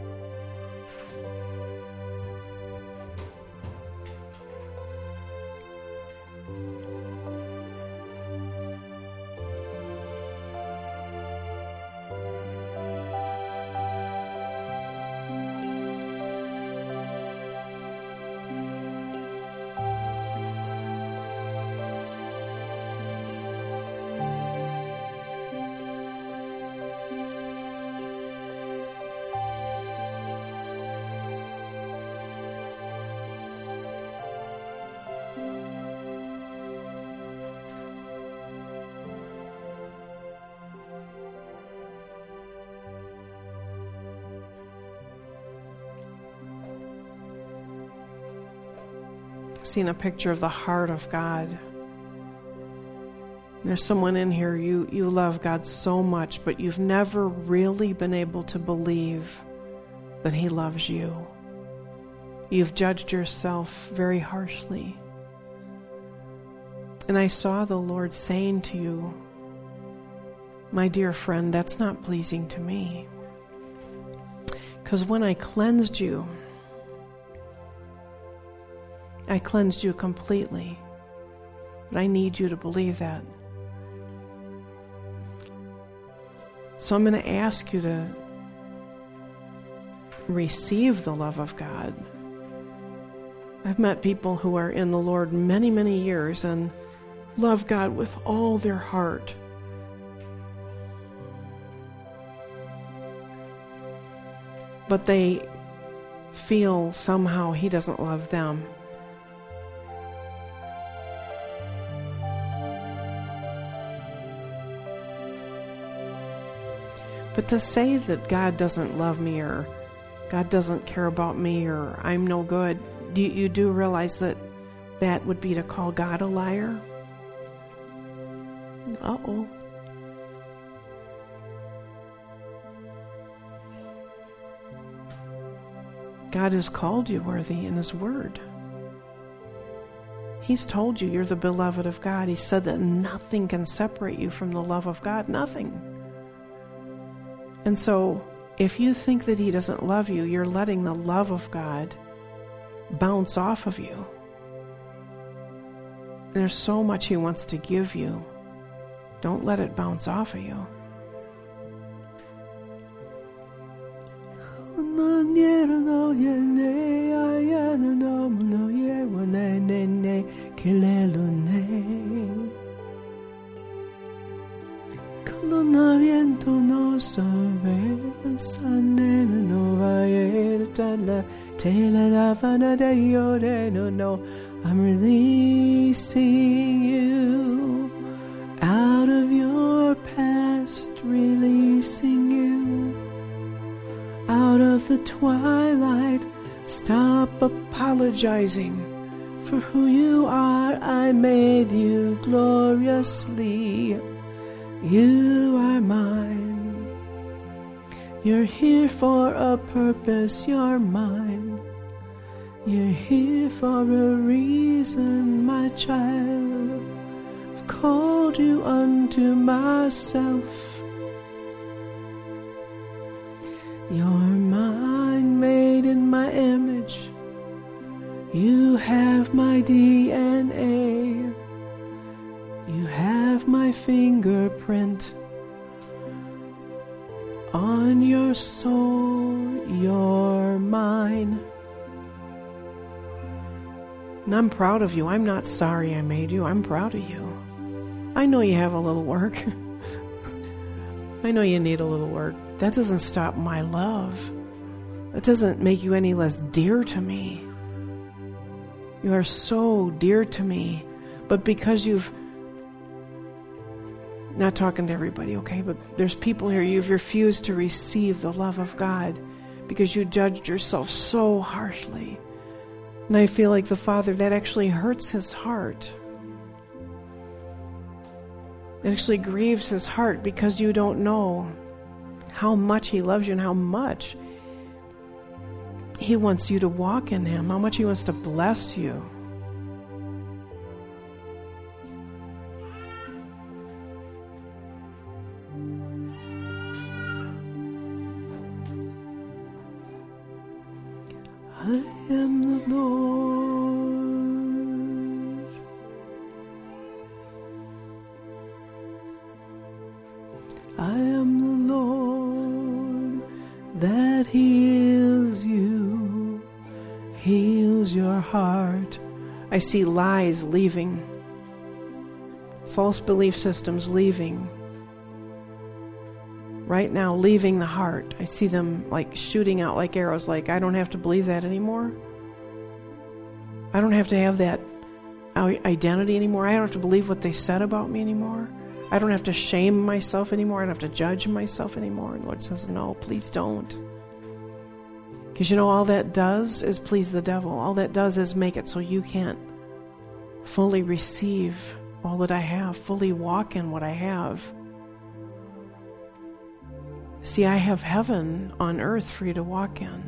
Seen a picture of the heart of God. There's someone in here, you love God so much, but you've never really been able to believe that He loves you. You've judged yourself very harshly. And I saw the Lord saying to you, my dear friend, that's not pleasing to me. Because when I cleansed you completely. But I need you to believe that. So I'm going to ask you to receive the love of God. I've met people who are in the Lord many, many years and love God with all their heart. But they feel somehow He doesn't love them. But to say that God doesn't love me, or God doesn't care about me, or I'm no good, you do realize that that would be to call God a liar? Uh-oh. God has called you worthy in His Word. He's told you you're the beloved of God. He said that nothing can separate you from the love of God. Nothing. And so, if you think that He doesn't love you, you're letting the love of God bounce off of you. There's so much He wants to give you. Don't let it bounce off of you. I'm releasing you out of your past, releasing you out of the twilight. Stop apologizing for who you are. I made you gloriously. You are mine. You're here for a purpose. You're mine. You're here for a reason, my child. called you unto myself. You're mine, made in my image. You have my DNA. You have my fingerprint on your soul. You're mine. And I'm proud of you. I'm not sorry I made you. I'm proud of you. I know you have a little work. I know you need a little work. That doesn't stop my love. That doesn't make you any less dear to me. You are so dear to me. But because you've, not talking to everybody, okay, but there's people here, you've refused to receive the love of God because you judged yourself so harshly. And I feel like the Father, that actually hurts His heart. It actually grieves His heart because you don't know how much He loves you and how much He wants you to walk in Him, how much He wants to bless you. I am the Lord. I am the Lord that heals you, heals your heart. I see lies leaving, false belief systems leaving. Right now, leaving the heart. I see them like shooting out like arrows, like, I don't have to believe that anymore. I don't have to have that identity anymore. I don't have to believe what they said about me anymore. I don't have to shame myself anymore. I don't have to judge myself anymore. And the Lord says, no, please don't. Because you know, all that does is please the devil. All that does is make it so you can't fully receive all that I have, fully walk in what I have. See, I have heaven on earth for you to walk in.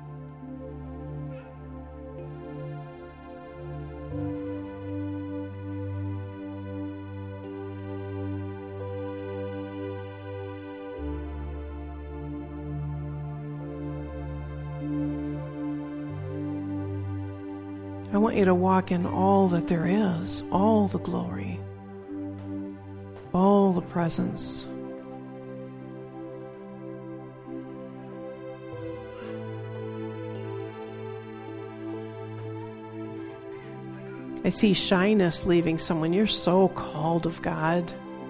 I want you to walk in all that there is, all the glory, all the presence. I see shyness leaving someone. You're so called of God.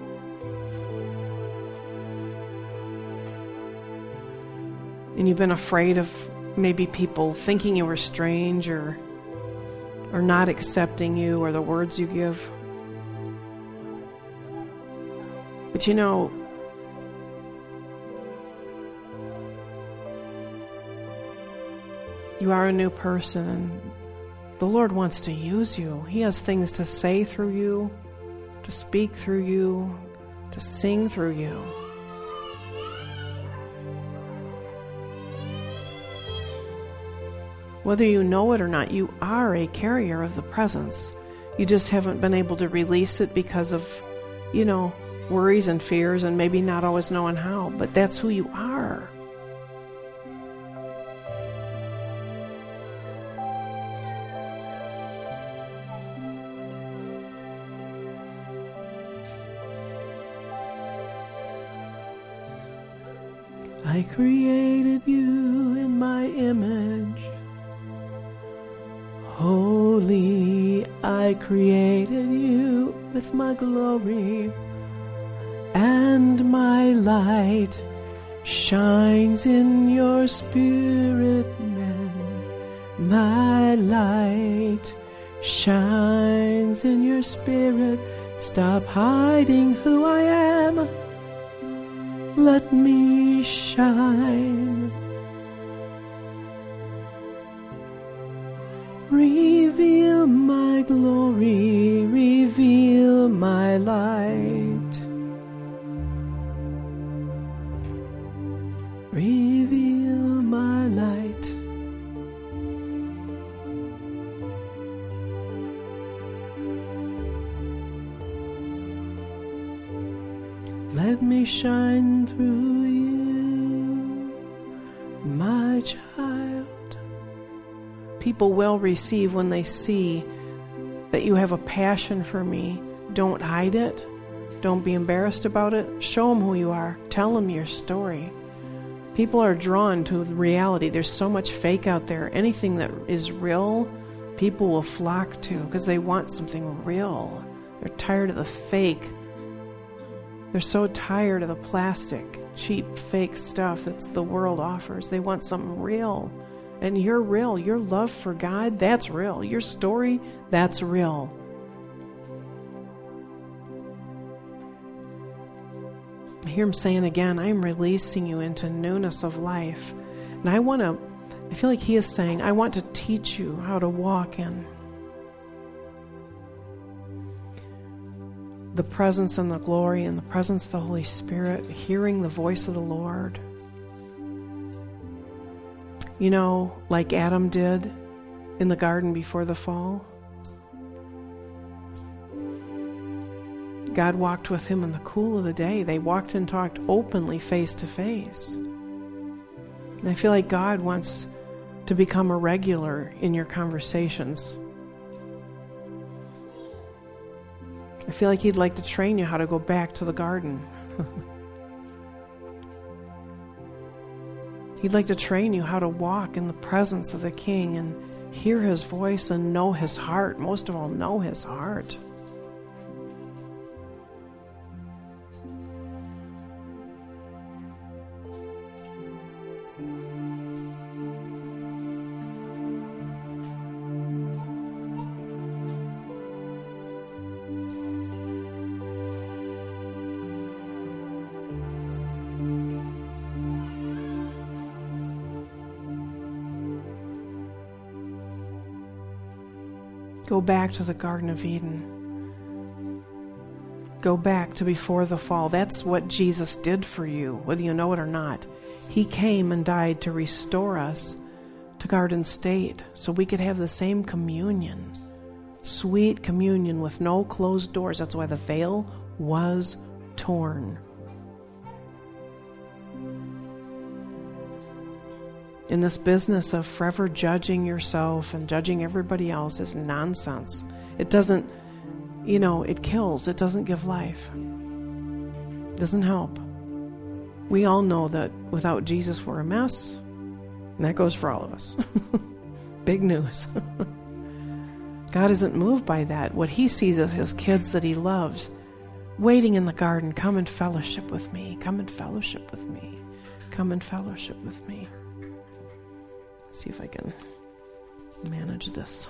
And you've been afraid of maybe people thinking you were strange or not accepting you or the words you give. But you know, you are a new person, and the Lord wants to use you. He has things to say through you, to speak through you, to sing through you. Whether you know it or not, you are a carrier of the presence. You just haven't been able to release it because of, worries and fears and maybe not always knowing how. But that's who you are. I created you in my image. Holy, I created you with my glory, and my light shines in your spirit, man. My light shines in your spirit. Stop hiding who I am. Let me shine. Reveal my glory, reveal my light. Reveal my light. Let me shine through you, my child. People will receive when they see that you have a passion for me. Don't hide it. Don't be embarrassed about it. Show them who you are. Tell them your story. People are drawn to reality. There's so much fake out there. Anything that is real, people will flock to because they want something real. They're tired of the fake. They're so tired of the plastic, cheap, fake stuff that the world offers. They want something real. And you're real. Your love for God, that's real. Your story, that's real. I hear him saying again, I am releasing you into newness of life. And I feel like he is saying, I want to teach you how to walk in the presence and the glory and the presence of the Holy Spirit, hearing the voice of the Lord. You know, like Adam did in the garden before the fall. God walked with him in the cool of the day. They walked and talked openly, face to face. And I feel like God wants to become a regular in your conversations. I feel like he'd like to train you how to go back to the garden. He'd like to train you how to walk in the presence of the King and hear his voice and know his heart. Most of all, know his heart. Go back to the Garden of Eden. Go back to before the fall. That's what Jesus did for you, whether you know it or not. He came and died to restore us to Garden State so we could have the same communion. Sweet communion with no closed doors. That's why the veil was torn. In this business of forever judging yourself and judging everybody else is nonsense. It doesn't, it kills. It doesn't give life. It doesn't help. We all know that without Jesus we're a mess. And that goes for all of us. Big news. God isn't moved by that. What he sees is his kids that he loves waiting in the garden. Come and fellowship with me. Come and fellowship with me. Come and fellowship with me. See if I can manage this.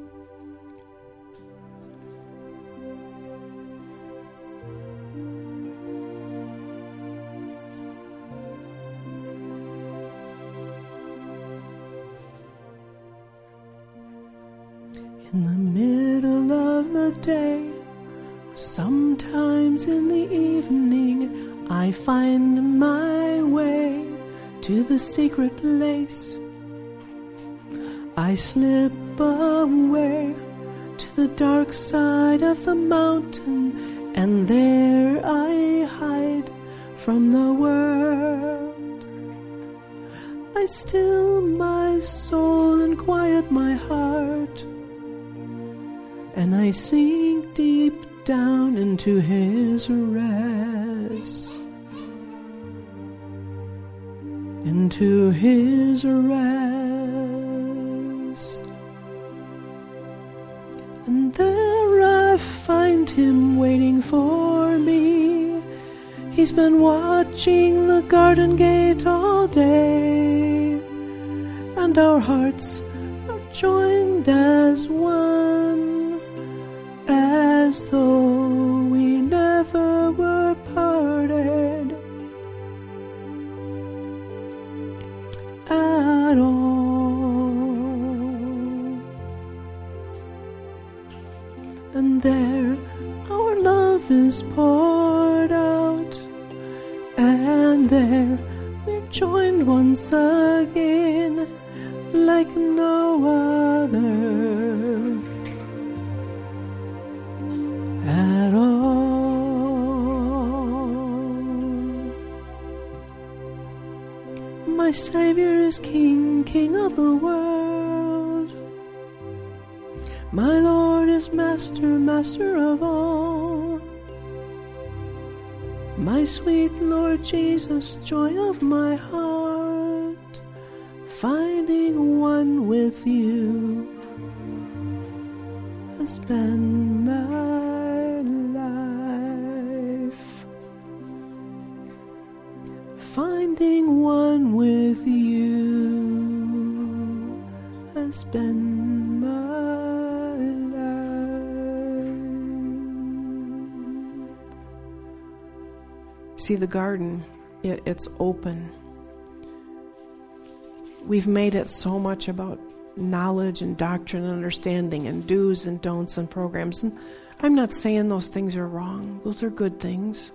In the middle of the day, sometimes in the evening, I find my way to the secret place. I slip away to the dark side of the mountain, and there I hide from the world. I still my soul and quiet my heart, and I sink deep down into his rest. Into his rest. And there I find him waiting for me. He's been watching the garden gate all day, and our hearts are joined as one, as though we never were parted at all. And there our love is poured out, and there we're joined once again like no other at all. Savior is King, King of the world. My Lord is Master, Master of all. My sweet Lord Jesus, joy of my heart, finding one with you has been my life. Finding one with you has been my life. See, the garden, it's open. We've made it so much about knowledge and doctrine and understanding and do's and don'ts and programs. And I'm not saying those things are wrong. Those are good things.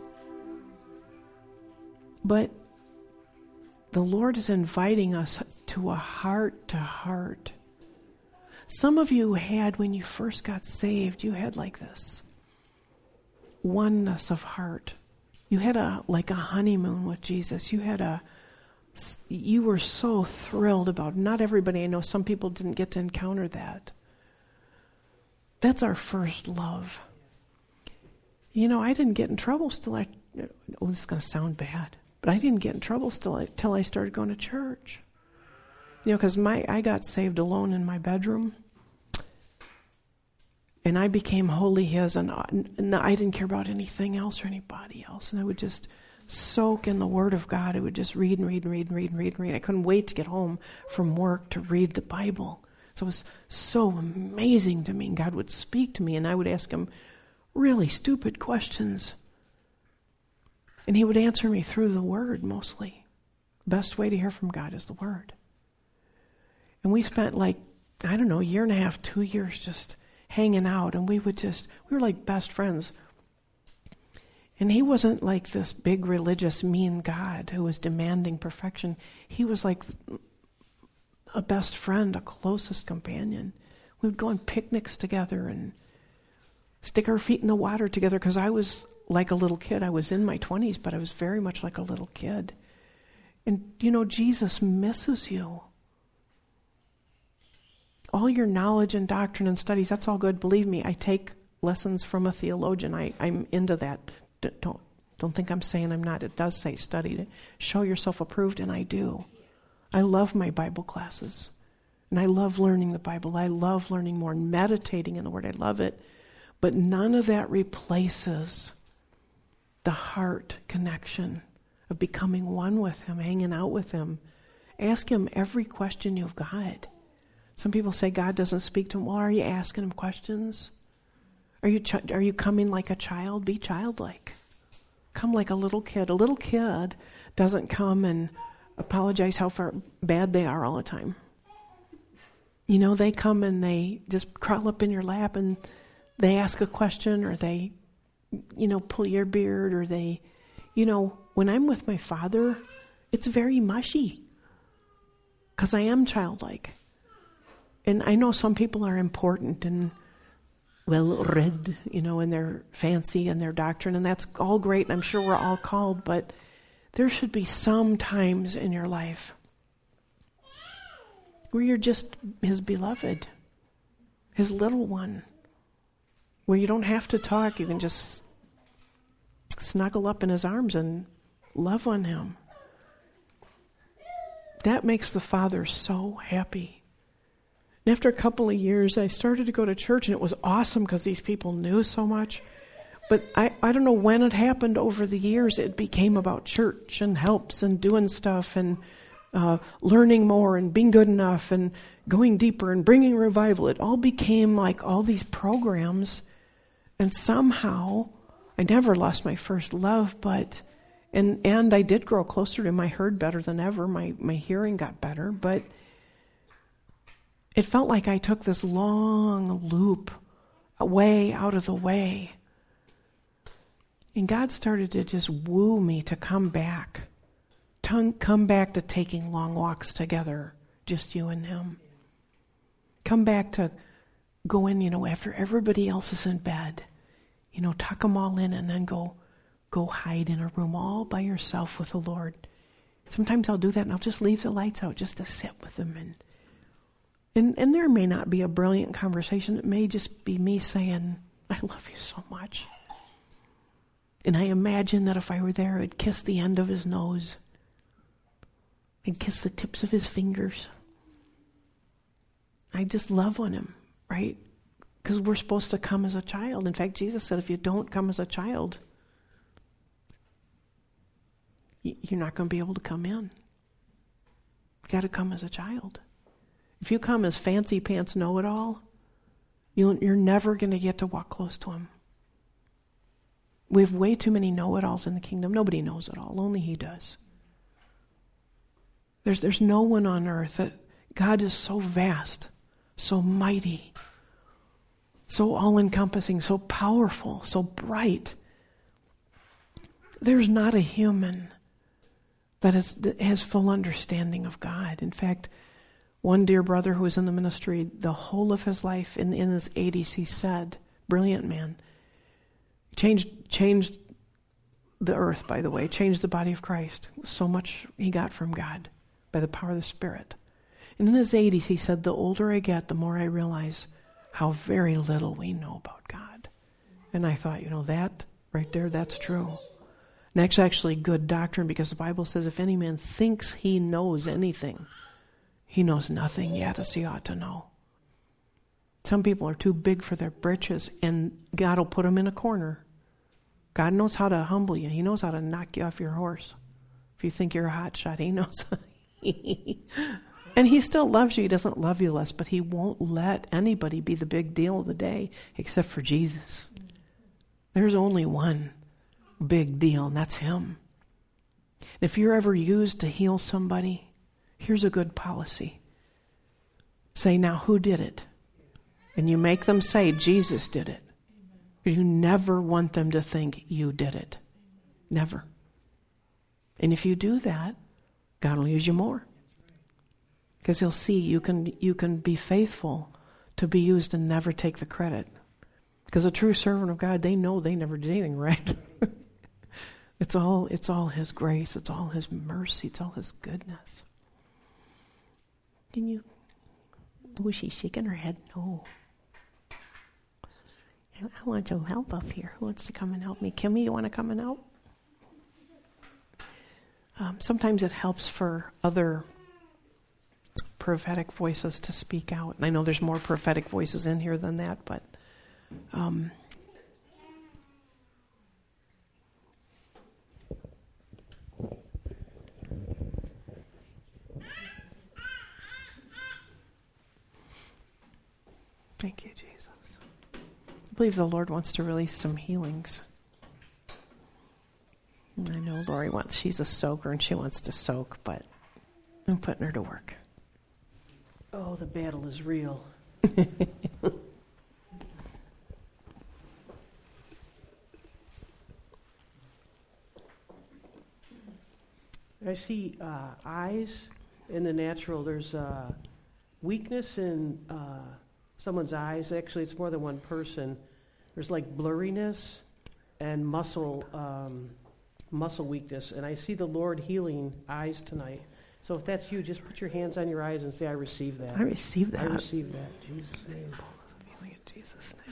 But the Lord is inviting us to a heart-to-heart. Some of you had, when you first got saved, you had like this oneness of heart. You had like a honeymoon with Jesus. You were so thrilled about it. Not everybody, I know some people didn't get to encounter that. That's our first love. You know, I didn't get in trouble this is going to sound bad, but I didn't get in trouble till I started going to church. You know, because I got saved alone in my bedroom, and I became wholly His, and I didn't care about anything else or anybody else, and I would just soak in the Word of God. I would just read and read and read and read and read and read. I couldn't wait to get home from work to read the Bible. So it was so amazing to me. And God would speak to me, and I would ask Him really stupid questions. And He would answer me through the Word mostly. Best way to hear from God is the Word. And we spent a year and a half, 2 years just hanging out, and we were like best friends. And He wasn't like this big religious mean God who was demanding perfection. He was like a best friend, a closest companion. We would go on picnics together and stick our feet in the water together, because I was like a little kid. I was in my 20s, but I was very much like a little kid. And, you know, Jesus misses you. All your knowledge and doctrine and studies, that's all good. Believe me, I take lessons from a theologian. I'm into that. Don't think I'm saying I'm not. It does say study to show yourself approved, and I do. I love my Bible classes, and I love learning the Bible. I love learning more and meditating in the Word. I love it. But none of that replaces the heart connection of becoming one with Him, hanging out with Him. Ask Him every question you've got. Some people say God doesn't speak to them. Well, are you asking Him questions? Are you coming like a child? Be childlike. Come like a little kid. A little kid doesn't come and apologize how bad they are all the time. You know, they come and they just crawl up in your lap and they ask a question, or they, pull your beard, or they, when I'm with my Father, it's very mushy because I am childlike. And I know some people are important and well-read, and they're fancy in their doctrine, and that's all great, and I'm sure we're all called, but there should be some times in your life where you're just His beloved, His little one, where you don't have to talk. You can just snuggle up in His arms and love on Him. That makes the Father so happy. After a couple of years, I started to go to church, and it was awesome because these people knew so much. But I don't know when it happened over the years. It became about church and helps and doing stuff and learning more and being good enough and going deeper and bringing revival. It all became like all these programs. And somehow, I never lost my first love, and I did grow closer to Him. I heard better than ever. My hearing got better, but it felt like I took this long loop away out of the way. And God started to just woo me to come back. Come back to taking long walks together, just you and Him. Come back to go in, after everybody else is in bed. Tuck them all in and then go hide in a room all by yourself with the Lord. Sometimes I'll do that and I'll just leave the lights out just to sit with them. And there may not be a brilliant conversation. It may just be me saying, I love you so much. And I imagine that if I were there, I'd kiss the end of his nose. I'd kiss the tips of his fingers. I just love on him, right? Because we're supposed to come as a child. In fact, Jesus said, if you don't come as a child, you're not going to be able to come in. You've got to come as a child. If you come as fancy pants know-it-all, you're never going to get to walk close to him. We have way too many know-it-alls in the kingdom. Nobody knows it all. Only he does. There's no one on earth that God is so vast, so mighty, so all-encompassing, so powerful, so bright. There's not a human that has full understanding of God. In fact, one dear brother who was in the ministry the whole of his life, in his 80s, he said, brilliant man, changed the earth, by the way, changed the body of Christ. So much he got from God by the power of the Spirit. And in his 80s, he said, the older I get, the more I realize how very little we know about God. And I thought, that right there, that's true. And that's actually good doctrine, because the Bible says if any man thinks he knows anything, he knows nothing yet as he ought to know. Some people are too big for their britches, and God will put them in a corner. God knows how to humble you. He knows how to knock you off your horse. If you think you're a hot shot, he knows. And he still loves you. He doesn't love you less, but he won't let anybody be the big deal of the day except for Jesus. There's only one big deal, and that's him. If you're ever used to heal somebody, here's a good policy. Say, now who did it? And you make them say, Jesus did it. You never want them to think you did it. Never. And if you do that, God will use you more. Because he'll see you can be faithful to be used and never take the credit. Because a true servant of God, they know they never did anything right. It's all his grace. It's all his mercy. It's all his goodness. Can you... Oh, she's shaking her head. No. I want to help up here. Who wants to come and help me? Kimmy, you want to come and help? Sometimes it helps for other prophetic voices to speak out. And I know there's more prophetic voices in here than that, but... Thank you, Jesus. I believe the Lord wants to release some healings. I know Lori she's a soaker and she wants to soak, but I'm putting her to work. Oh, the battle is real. I see eyes in the natural. There's weakness in someone's eyes. Actually, it's more than one person. There's like blurriness and muscle weakness. And I see the Lord healing eyes tonight. So if that's you, just put your hands on your eyes and say, I receive that. I receive that. I receive that. In Jesus' name. Healing in Jesus' name.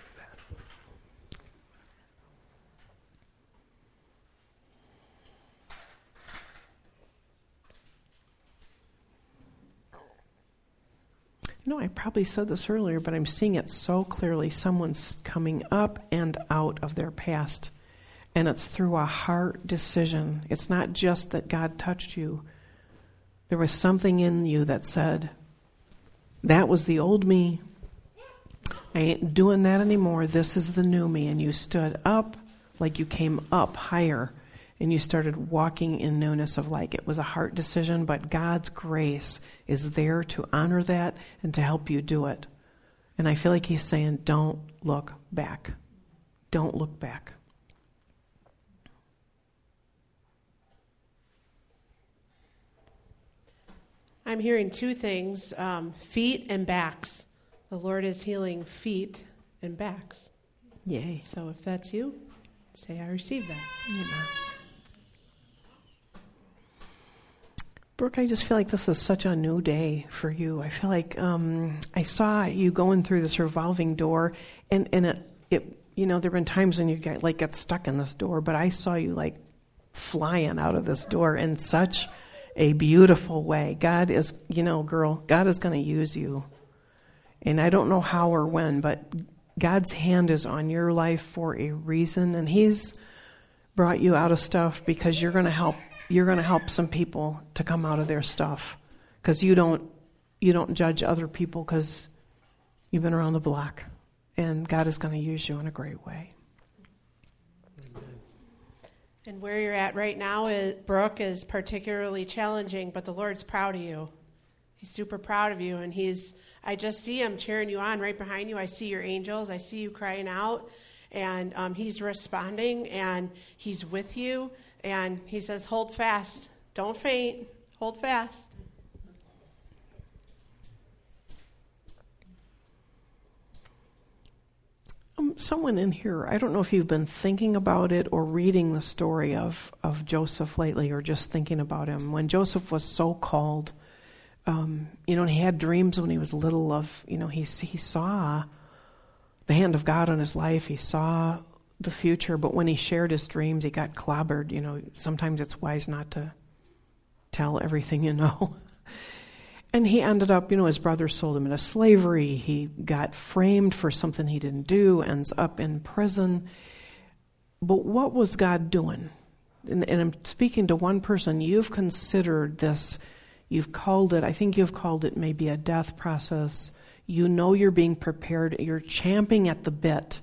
I probably said this earlier, but I'm seeing it so clearly. Someone's coming up and out of their past, and it's through a heart decision. It's not just that God touched you. There was something in you that said, that was the old me. I ain't doing that anymore. This is the new me. And you stood up like you came up higher, and you started walking in newness of life. It was a heart decision, but God's grace is there to honor that and to help you do it. And I feel like he's saying, don't look back. Don't look back. I'm hearing two things, feet and backs. The Lord is healing feet and backs. Yay. So if that's you, say, I receive that. Amen. Brooke, I just feel like this is such a new day for you. I feel like I saw you going through this revolving door, and it there have been times when you get stuck in this door, but I saw you like flying out of this door in such a beautiful way. God is, girl, God is going to use you. And I don't know how or when, but God's hand is on your life for a reason, and He's brought you out of stuff because you're going to help some people to come out of their stuff, because you don't judge other people because you've been around the block, and God is going to use you in a great way. And where you're at right now, Brooke, is particularly challenging, but the Lord's proud of you. He's super proud of you, and I just see Him cheering you on right behind you. I see your angels. I see you crying out, and He's responding, and He's with you, and He says, hold fast. Don't faint. Hold fast. Someone in here, I don't know if you've been thinking about it or reading the story of Joseph lately, or just thinking about him. When Joseph was so called, and he had dreams when he was little of, he saw the hand of God on his life. He saw the future, but when he shared his dreams, he got clobbered. Sometimes it's wise not to tell everything you know. And he ended up, his brothers sold him into slavery. He got framed for something he didn't do, ends up in prison. But what was God doing? And I'm speaking to one person. You've considered this. You've called it maybe a death process. You're being prepared. You're champing at the bit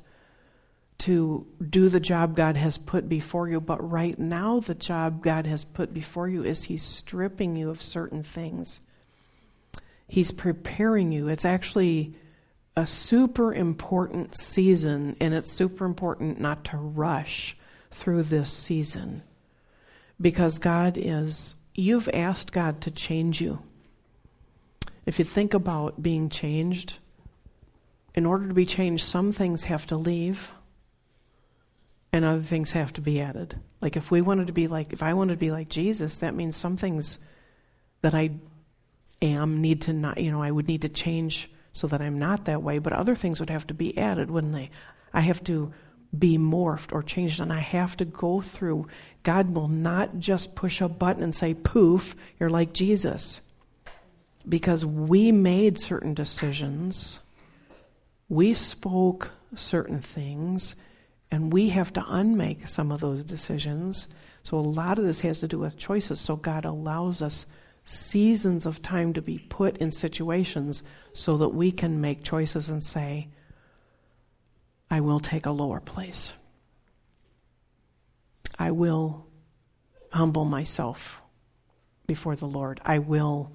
to do the job God has put before you. But right now, the job God has put before you is He's stripping you of certain things. He's preparing you. It's actually a super important season, and it's super important not to rush through this season, because you've asked God to change you. If you think about being changed, in order to be changed, some things have to leave and other things have to be added. Like if I wanted to be like Jesus, that means some things that I need to not, I would need to change so that I'm not that way, but other things would have to be added, wouldn't they? I have to be morphed or changed, and I have to go through. God will not just push a button and say, poof, you're like Jesus. Because we made certain decisions, we spoke certain things, and we have to unmake some of those decisions. So a lot of this has to do with choices. So God allows us seasons of time to be put in situations so that we can make choices and say, I will take a lower place. I will humble myself before the Lord. I will,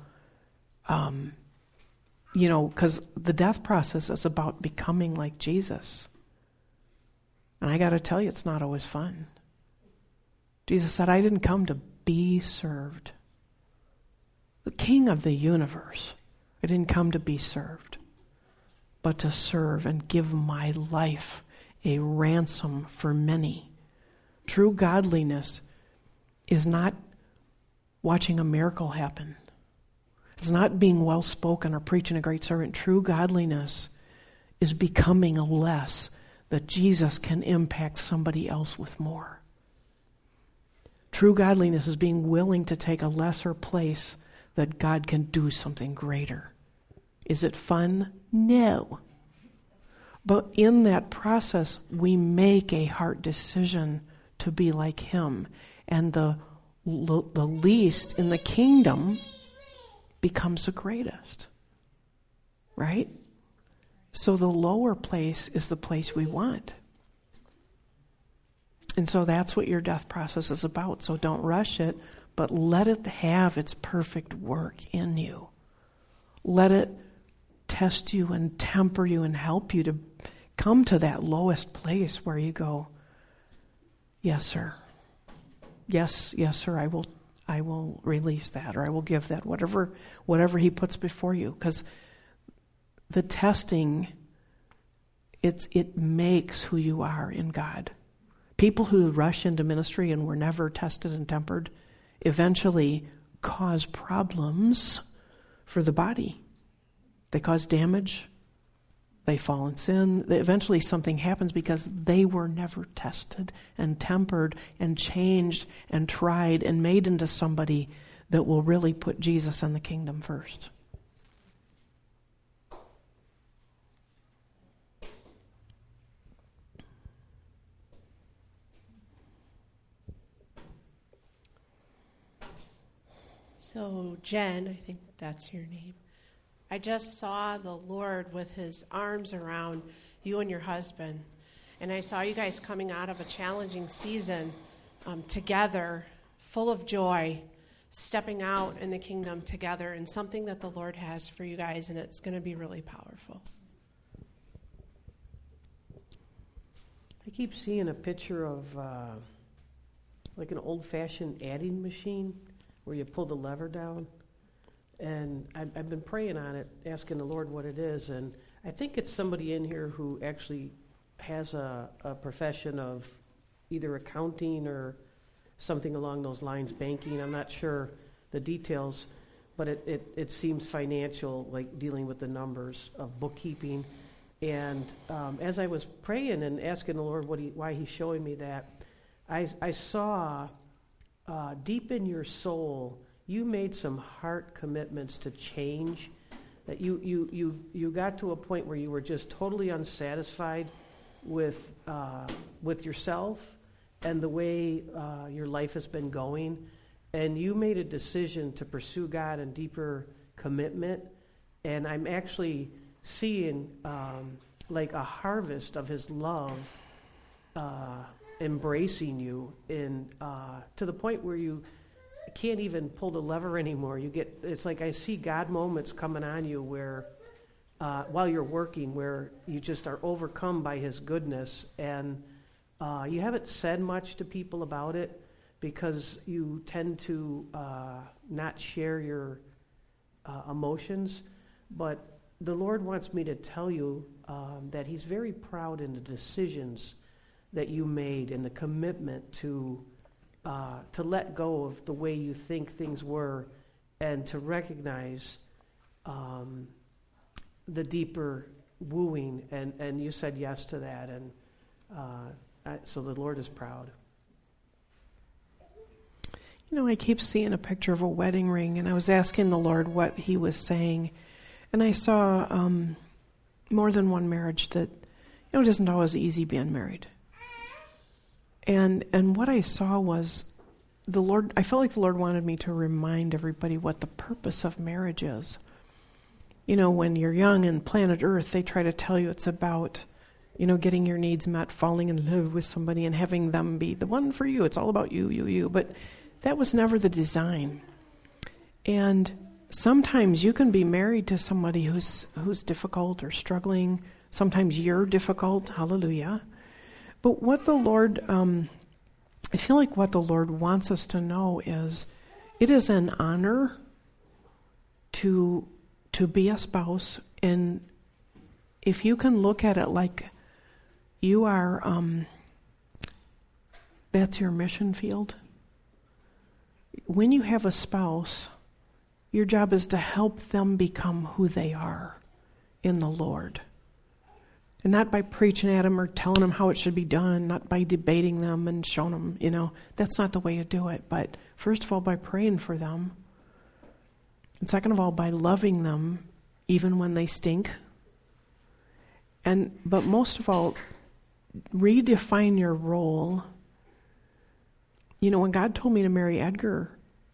because the death process is about becoming like Jesus. And I got to tell you, it's not always fun. Jesus said, I didn't come to be served. The King of the universe. I didn't come to be served, but to serve and give my life a ransom for many. True godliness is not watching a miracle happen. It's not being well-spoken or preaching a great sermon. True godliness is becoming less that Jesus can impact somebody else with more. True godliness is being willing to take a lesser place that God can do something greater. Is it fun? No. But in that process, we make a heart decision to be like Him. And the least in the kingdom becomes the greatest. Right? So the lower place is the place we want. And so that's what your death process is about. So don't rush it, but let it have its perfect work in you. Let it test you and temper you and help you to come to that lowest place where you go, yes, sir. Yes, sir, I will release that, or I will give that, whatever He puts before you. Because the testing, it makes who you are in God. People who rush into ministry and were never tested and tempered eventually cause problems for the body. They cause damage. They fall in sin. Eventually something happens because they were never tested and tempered and changed and tried and made into somebody that will really put Jesus and the kingdom first. So, Jen, I think that's your name. I just saw the Lord with his arms around you and your husband. And I saw you guys coming out of a challenging season together, full of joy, stepping out in the kingdom together, and something that the Lord has for you guys, and it's going to be really powerful. I keep seeing a picture of like an old-fashioned adding machine where you pull the lever down. And I've been praying on it, asking the Lord what it is. And I think it's somebody in here who actually has a profession of either accounting or something along those lines, banking. I'm not sure the details, but it seems financial, like dealing with the numbers of bookkeeping. And as I was praying and asking the Lord why He's showing me that, I saw deep in your soul, you made some heart commitments to change. That you got to a point where you were just totally unsatisfied with yourself and the way your life has been going, and you made a decision to pursue God in deeper commitment. And I'm actually seeing like a harvest of His love embracing you in to the point where you can't even pull the lever anymore. It's like I see God moments coming on you where while you're working, where you just are overcome by His goodness, and you haven't said much to people about it because you tend to not share your emotions. But the Lord wants me to tell you that He's very proud in the decisions that you made and the commitment to let go of the way you think things were and to recognize the deeper wooing, and you said yes to that, and so the Lord is proud. You know, I keep seeing a picture of a wedding ring, and I was asking the Lord what He was saying, and I saw more than one marriage that, it isn't always easy being married. And what I saw was the Lord, I felt like the Lord wanted me to remind everybody what the purpose of marriage is. You know, when you're young and planet Earth, they try to tell you it's about, getting your needs met, falling in love with somebody and having them be the one for you. It's all about you. But that was never the design. And sometimes you can be married to somebody who's difficult or struggling. Sometimes you're difficult. Hallelujah. But what the Lord, I feel like what the Lord wants us to know is it is an honor to be a spouse. And if you can look at it like you are, that's your mission field. When you have a spouse, your job is to help them become who they are in the Lord. And not by preaching at them or telling them how it should be done, not by debating them and showing them, that's not the way you do it. But first of all, by praying for them. And second of all, by loving them even when they stink. But most of all, redefine your role. When God told me to marry Edgar,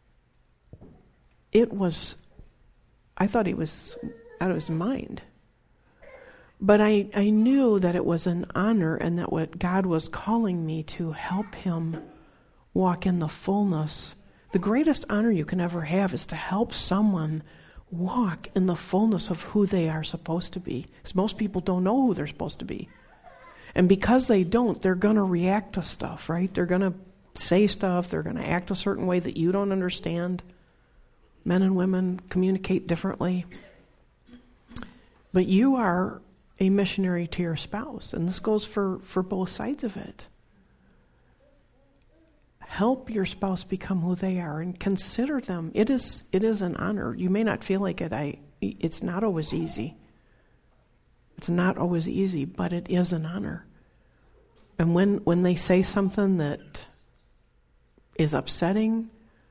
I thought he was out of his mind. But I knew that it was an honor and that what God was calling me to help him walk in the fullness. The greatest honor you can ever have is to help someone walk in the fullness of who they are supposed to be. Because most people don't know who they're supposed to be. And because they don't, they're going to react to stuff, right? They're going to say stuff. They're going to act a certain way that you don't understand. Men and women communicate differently. But you are a missionary to your spouse, and this goes for both sides of it. help your spouse become who they are and consider them. It is an honor. You may not feel like it. It's not always easy. It's not always easy, but it is an honor. And when they say something that is upsetting,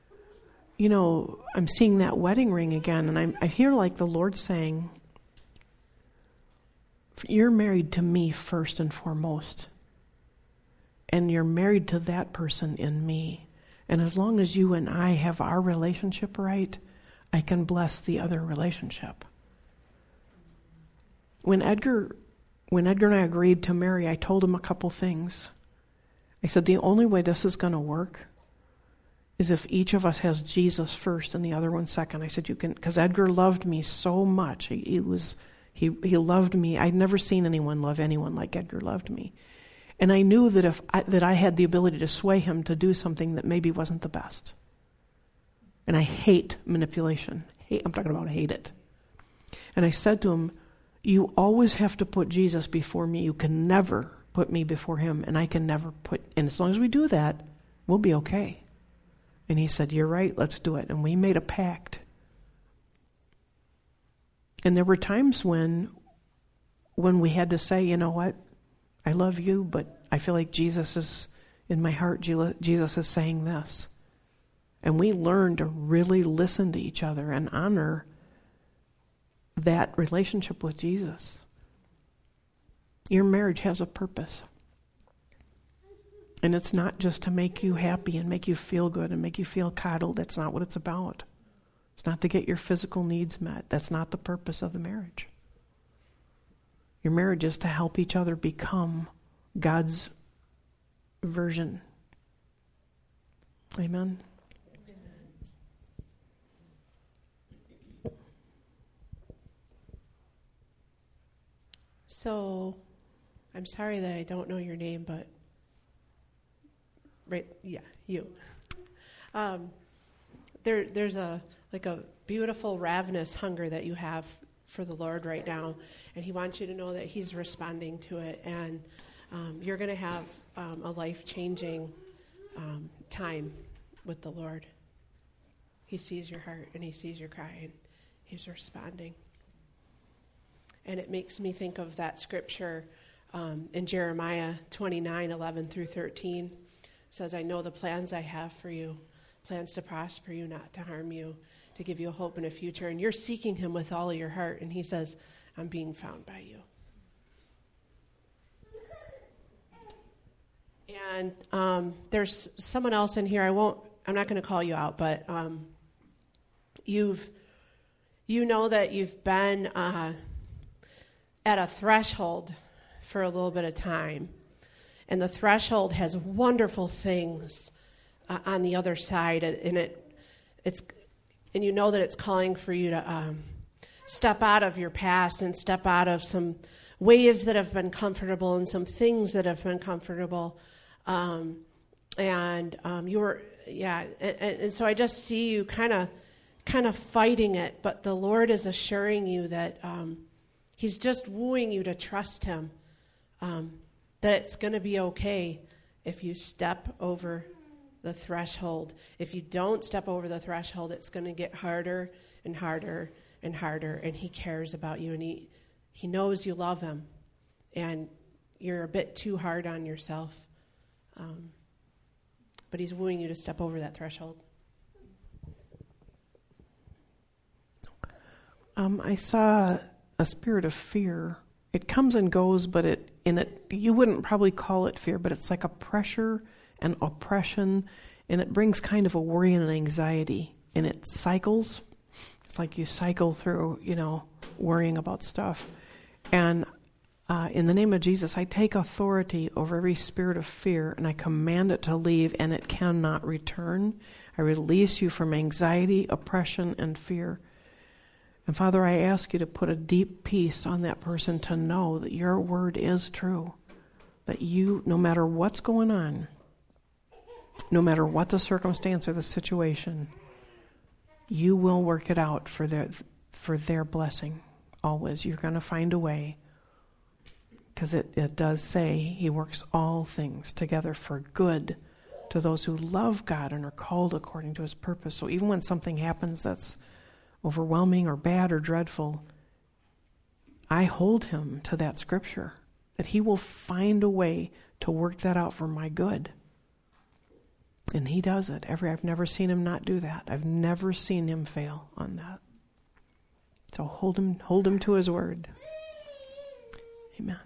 I'm seeing that wedding ring again, and I hear like the Lord saying, you're married to me first and foremost. And you're married to that person in me. And as long as you and I have our relationship right, I can bless the other relationship. When Edgar and I agreed to marry, I told him a couple things. I said, the only way this is going to work is if each of us has Jesus first and the other one second. I said, you can, because Edgar loved me so much. He loved me. I'd never seen anyone love anyone like Edgar loved me. And I knew that that I had the ability to sway him to do something that maybe wasn't the best. And I hate manipulation. I'm talking about hate it. And I said to him, you always have to put Jesus before me. You can never put me before him, and I can never and as long as we do that, we'll be okay. And he said, you're right, let's do it. And we made a pact. And there were times when we had to say, you know what, I love you, but I feel like Jesus is in my heart. Jesus is saying this. And we learned to really listen to each other and honor that relationship with Jesus. Your marriage has a purpose. And it's not just to make you happy and make you feel good and make you feel coddled. That's not what it's about. It's not to get your physical needs met. That's not the purpose of the marriage. Your marriage is to help each other become God's version. Amen. So, I'm sorry that I don't know your name, but you. There's a beautiful ravenous hunger that you have for the Lord right now, and He wants you to know that He's responding to it, and you're going to have a life-changing time with the Lord. He sees your heart, and He sees your cry, and He's responding. And it makes me think of that scripture in Jeremiah 29:11 through 13. It says, I know the plans I have for you, plans to prosper you, not to harm you, to give you a hope and a future. And you're seeking Him with all of your heart. And He says, I'm being found by you. And there's someone else in here. I'm not going to call you out, but you know that you've been at a threshold for a little bit of time. And the threshold has wonderful things on the other side, and you know that it's calling for you to step out of your past and step out of some ways that have been comfortable and some things that have been comfortable. And so I just see you kind of fighting it, but the Lord is assuring you that He's just wooing you to trust Him, that it's going to be okay if you step over the threshold. If you don't step over the threshold, it's going to get harder and harder and harder, and He cares about you, and He knows you love Him, and you're a bit too hard on yourself, but He's wooing you to step over that threshold. I saw a spirit of fear. It comes and goes, but you wouldn't probably call it fear, but it's like a pressure and oppression, and it brings kind of a worry and an anxiety, and it cycles. It's like you cycle through, worrying about stuff. And in the name of Jesus, I take authority over every spirit of fear, and I command it to leave, and it cannot return. I release you from anxiety, oppression, and fear. And Father, I ask you to put a deep peace on that person to know that your word is true, that you, no matter what's going on, no matter what the circumstance or the situation, you will work it out for their blessing. Always. You're going to find a way, because it does say He works all things together for good to those who love God and are called according to his purpose. So even when something happens that's overwhelming or bad or dreadful, I hold him to that scripture, that he will find a way to work that out for my good. And he does it. I've never seen him not do that. I've never seen him fail on that. So hold him to his word. Amen.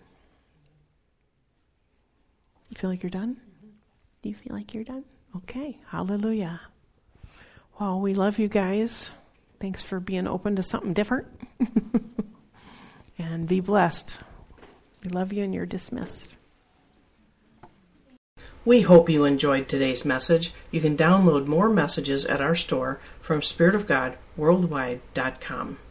You feel like you're done? Do you feel like you're done? Okay. Hallelujah. Well, we love you guys. Thanks for being open to something different. And be blessed. We love you, and you're dismissed. We hope you enjoyed today's message. You can download more messages at our store from spiritofgodworldwide.com.